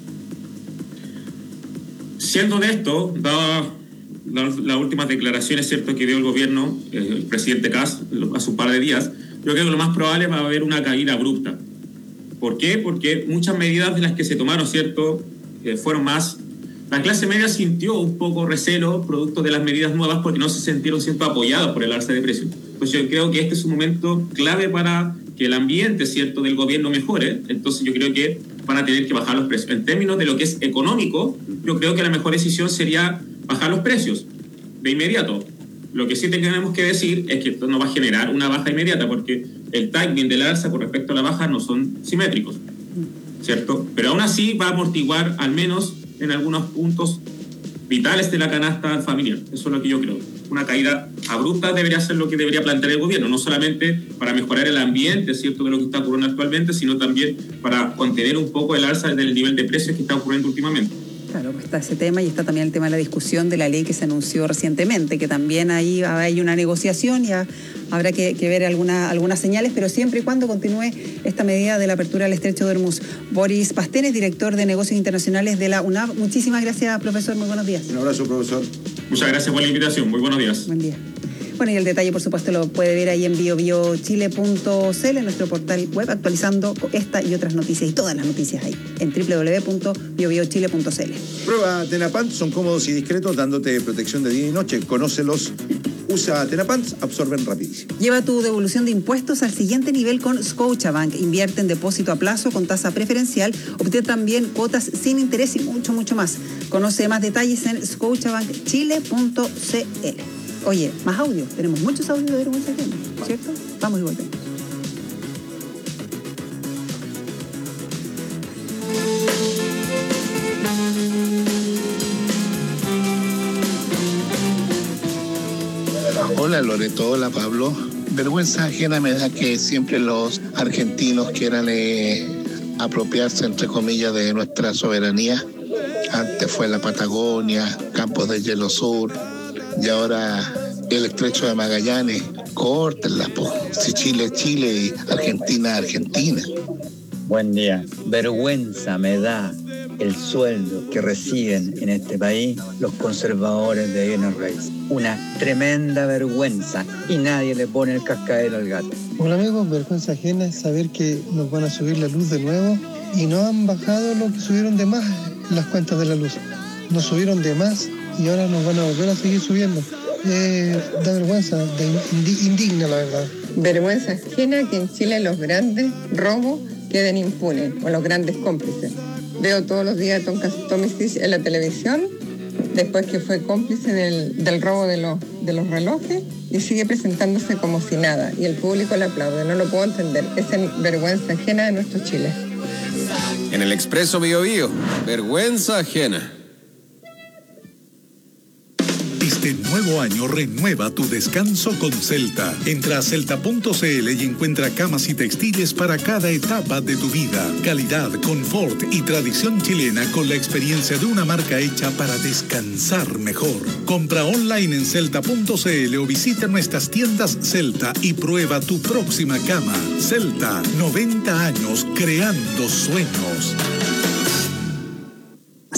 Siendo honesto, dadas las últimas declaraciones, ¿cierto?, que dio el gobierno, el presidente Kast, hace un par de días, yo creo que lo más probable va a haber una caída abrupta. ¿Por qué? Porque muchas medidas de las que se tomaron, ¿cierto?, fueron más... La clase media sintió un poco recelo producto de las medidas nuevas porque no se sintieron siempre apoyados por el alza de precios. Entonces yo creo que este es un momento clave para que el ambiente, ¿cierto?, del gobierno mejore. Entonces yo creo que van a tener que bajar los precios. En términos de lo que es económico, yo creo que la mejor decisión sería bajar los precios de inmediato. Lo que sí tenemos que decir es que esto no va a generar una baja inmediata porque el timing de la alza con respecto a la baja no son simétricos, ¿cierto? Pero aún así va a amortiguar al menos en algunos puntos vitales de la canasta familiar. Eso es lo que yo creo. Una caída abrupta debería ser lo que debería plantear el gobierno, no solamente para mejorar el ambiente, ¿cierto?, de lo que está ocurriendo actualmente, sino también para contener un poco el alza del nivel de precios que está ocurriendo últimamente. Claro, pues está ese tema y está también el tema de la discusión de la ley que se anunció recientemente, que también ahí hay una negociación, ya habrá que ver algunas señales, pero siempre y cuando continúe esta medida de la apertura del Estrecho de Hormuz. Boris Pastenes, director de Negocios Internacionales de la UNAV. Muchísimas gracias, profesor. Muy buenos días. Un abrazo, profesor. Muchas gracias por la invitación. Muy buenos días. Buen día. Bueno, y el detalle, por supuesto, lo puede ver ahí en biobiochile.cl, en nuestro portal web, actualizando esta y otras noticias, y todas las noticias ahí, en www.biobiochile.cl. Prueba Tenapant, son cómodos y discretos, dándote protección de día y noche. Conócelos, usa Tenapant, absorben rapidísimo. Lleva tu devolución de impuestos al siguiente nivel con Scotiabank. Invierte en depósito a plazo con tasa preferencial, obtén también cuotas sin interés y mucho, mucho más. Conoce más detalles en scotiabankchile.cl. Oye, más audio. Tenemos muchos audios de vergüenza ajena, ¿cierto? Vamos y volvemos. Hola Loreto, hola Pablo. Vergüenza ajena me da que siempre los argentinos quieran apropiarse, entre comillas, de nuestra soberanía. Antes fue la Patagonia, Campos de Hielo Sur, y ahora el Estrecho de Magallanes. Córtenla, po. Si Chile es Chile y Argentina es Argentina. Buen día. Vergüenza me da el sueldo que reciben en este país los conservadores de N. Reis. Una tremenda vergüenza y nadie le pone el cascabel al gato. Hola amigos, vergüenza ajena es saber que nos van a subir la luz de nuevo y no han bajado lo que subieron de más las cuentas de la luz. Nos subieron de más y ahora nos van a volver a seguir subiendo. Da vergüenza, indigna la verdad. Vergüenza ajena que en Chile los grandes robos queden impunes o los grandes cómplices. Veo todos los días a Tommy Stitch en la televisión, después que fue cómplice del robo de los relojes y sigue presentándose como si nada. Y el público le aplaude, no lo puedo entender. Es vergüenza ajena de nuestro Chile. En el Expreso Bio Bio, vergüenza ajena. Este nuevo año renueva tu descanso con Celta. Entra a celta.cl y encuentra camas y textiles para cada etapa de tu vida. Calidad, confort y tradición chilena con la experiencia de una marca hecha para descansar mejor. Compra online en celta.cl o visita nuestras tiendas Celta y prueba tu próxima cama. Celta, 90 años creando sueños.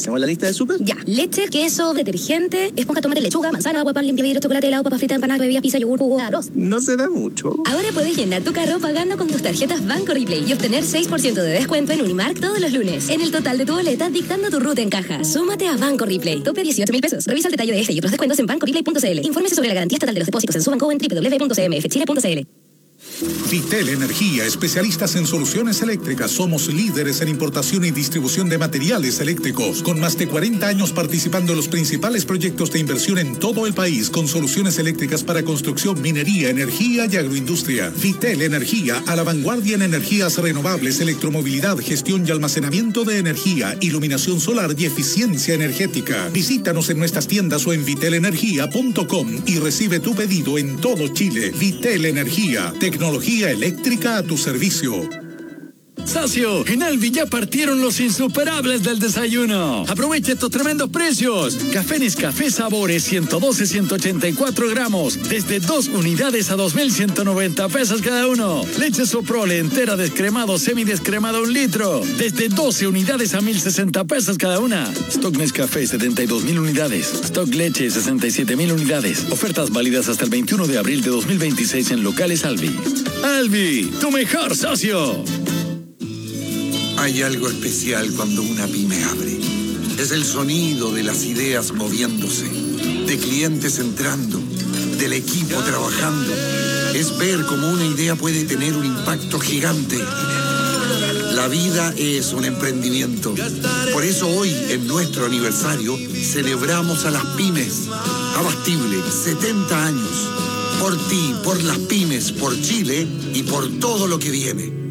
¿Hacemos la lista de súper? Ya. Leche, queso, detergente, esponja, tomate, lechuga, manzana, agua, pan, limpia vidrio, chocolate, helado, papa frita, empanada, bebida, pizza, yogur, jugo, arroz. No se da mucho. Ahora puedes llenar tu carro pagando con tus tarjetas Banco Replay y obtener 6% de descuento en Unimark todos los lunes. En el total de tu boleta, dictando tu ruta en caja. Súmate a Banco Replay. Tope 18.000 pesos. Revisa el detalle de este y otros descuentos en bancoreplay.cl. Infórmese sobre la garantía estatal de los depósitos en su banco en www.cmfchile.cl. Vitel Energía, especialistas en soluciones eléctricas. Somos líderes en importación y distribución de materiales eléctricos, con más de 40 años participando en los principales proyectos de inversión en todo el país, con soluciones eléctricas para construcción, minería, energía y agroindustria. Vitel Energía, a la vanguardia en energías renovables, electromovilidad, gestión y almacenamiento de energía, iluminación solar y eficiencia energética. Visítanos en nuestras tiendas o en vitelenergia.com y recibe tu pedido en todo Chile. Vitel Energía, tecnología eléctrica a tu servicio. Socio, en Albi ya partieron los insuperables del desayuno. Aprovecha estos tremendos precios. Café Nescafé Sabores 112-184 gramos, desde 2 unidades a 2.190 pesos cada uno. Leche Soprole entera descremado, semidescremado 1 litro, desde 12 unidades a 1.060 pesos cada una. Stock Nescafé 72.000 unidades. Stock Leche 67.000 unidades. Ofertas válidas hasta el 21 de abril de 2026 en locales Albi. Albi, tu mejor socio. Hay algo especial cuando una pyme abre. Es el sonido de las ideas moviéndose, de clientes entrando, del equipo trabajando. Es ver cómo una idea puede tener un impacto gigante. La vida es un emprendimiento. Por eso hoy, en nuestro aniversario, celebramos a las pymes. Abastible, 70 años. Por ti, por las pymes, por Chile y por todo lo que viene.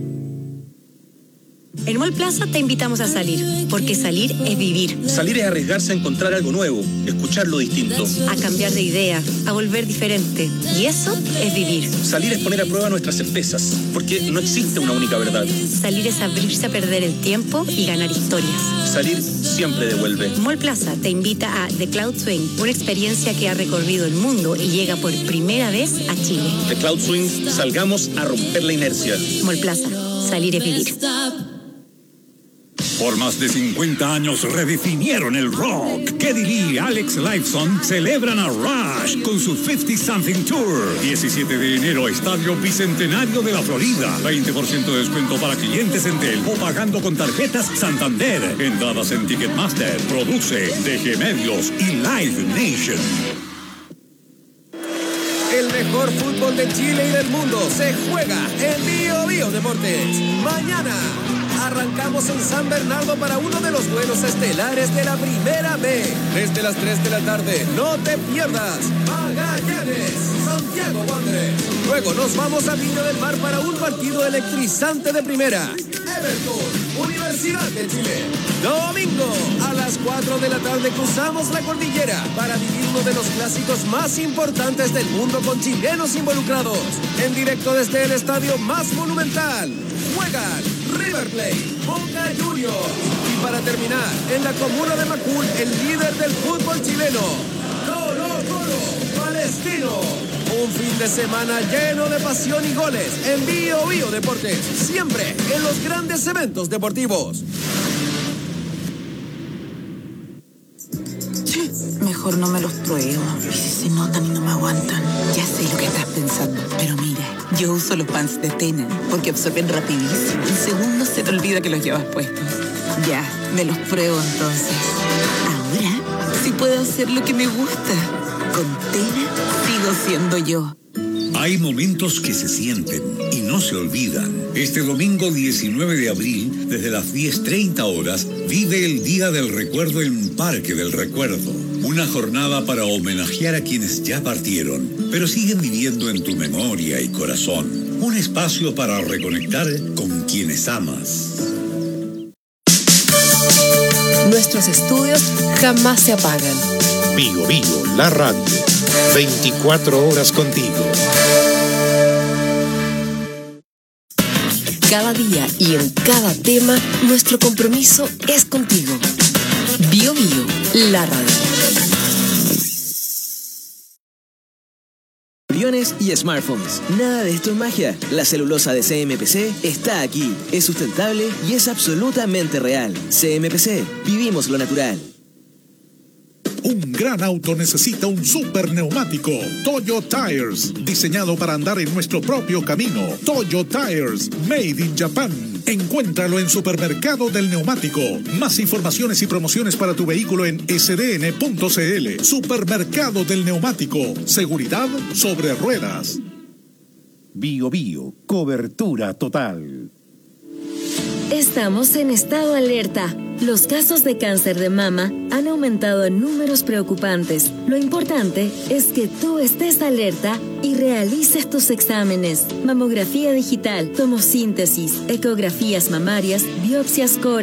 En Mall Plaza te invitamos a salir, porque salir es vivir. Salir es arriesgarse a encontrar algo nuevo, escuchar lo distinto. A cambiar de idea, a volver diferente. Y eso es vivir. Salir es poner a prueba nuestras certezas, porque no existe una única verdad. Salir es abrirse a perder el tiempo y ganar historias. Salir siempre devuelve. Mall Plaza te invita a The Cloud Swing, una experiencia que ha recorrido el mundo y llega por primera vez a Chile. The Cloud Swing, salgamos a romper la inercia. Mall Plaza, salir es vivir. Por más de 50 años redefinieron el rock. Geddy Lee y Alex Lifeson celebran a Rush con su 50-something Tour. 17 de enero, Estadio Bicentenario de la Florida. 20% de descuento para clientes en Tel o pagando con tarjetas Santander. Entradas en Ticketmaster. Produce DG Medios y Live Nation. El mejor fútbol de Chile y del mundo se juega en Bio Bio Deportes. Mañana arrancamos en San Bernardo para uno de los vuelos estelares de la Primera B. Desde las 3 de la tarde, no te pierdas Magallanes, Santiago Wanderers. Luego nos vamos a Viña del Mar para un partido electrizante de primera. Everton, Universidad de Chile. Domingo, a las 4 de la tarde cruzamos la cordillera para vivir uno de los clásicos más importantes del mundo con chilenos involucrados. En directo desde el estadio más monumental. Juegan River Plate, Boca Juniors. Y para terminar, en la comuna de Macul, el líder del fútbol chileno, Colo-Colo Palestino. Un fin de semana lleno de pasión y goles en Bio Bio Deportes, siempre en los grandes eventos deportivos. Mejor no me los pruebo. Y si se notan y no me aguantan. Ya sé lo que estás pensando, pero mira, yo uso los pants de Tena porque absorben rapidísimo. En segundos se te olvida que los llevas puestos. Ya, me los pruebo entonces. Ahora sí puedo hacer lo que me gusta. Con Tena sigo siendo yo. Hay momentos que se sienten y no se olvidan. Este domingo 19 de abril, desde las 10:30 horas, vive el Día del Recuerdo en Parque del Recuerdo. Una jornada para homenajear a quienes ya partieron, pero siguen viviendo en tu memoria y corazón. Un espacio para reconectar con quienes amas. Nuestros estudios jamás se apagan. Bio Bio, la radio. 24 horas contigo. Cada día y en cada tema, nuestro compromiso es contigo. Bio Bio, la radio. aviones y smartphones. Nada de esto es magia. La celulosa de CMPC está aquí. Es sustentable y es absolutamente real. CMPC. Vivimos lo natural. Un gran auto necesita un super neumático. Toyo Tires, diseñado para andar en nuestro propio camino. Toyo Tires, made in Japan. Encuéntralo en Supermercado del Neumático. Más informaciones y promociones para tu vehículo en sdn.cl. Supermercado del Neumático. Seguridad sobre ruedas. Bio Bio, cobertura total. Estamos en estado alerta. Los casos de cáncer de mama han aumentado en números preocupantes. Lo importante es que tú estés alerta y realices tus exámenes. Mamografía digital, tomosíntesis, ecografías mamarias, biopsias core.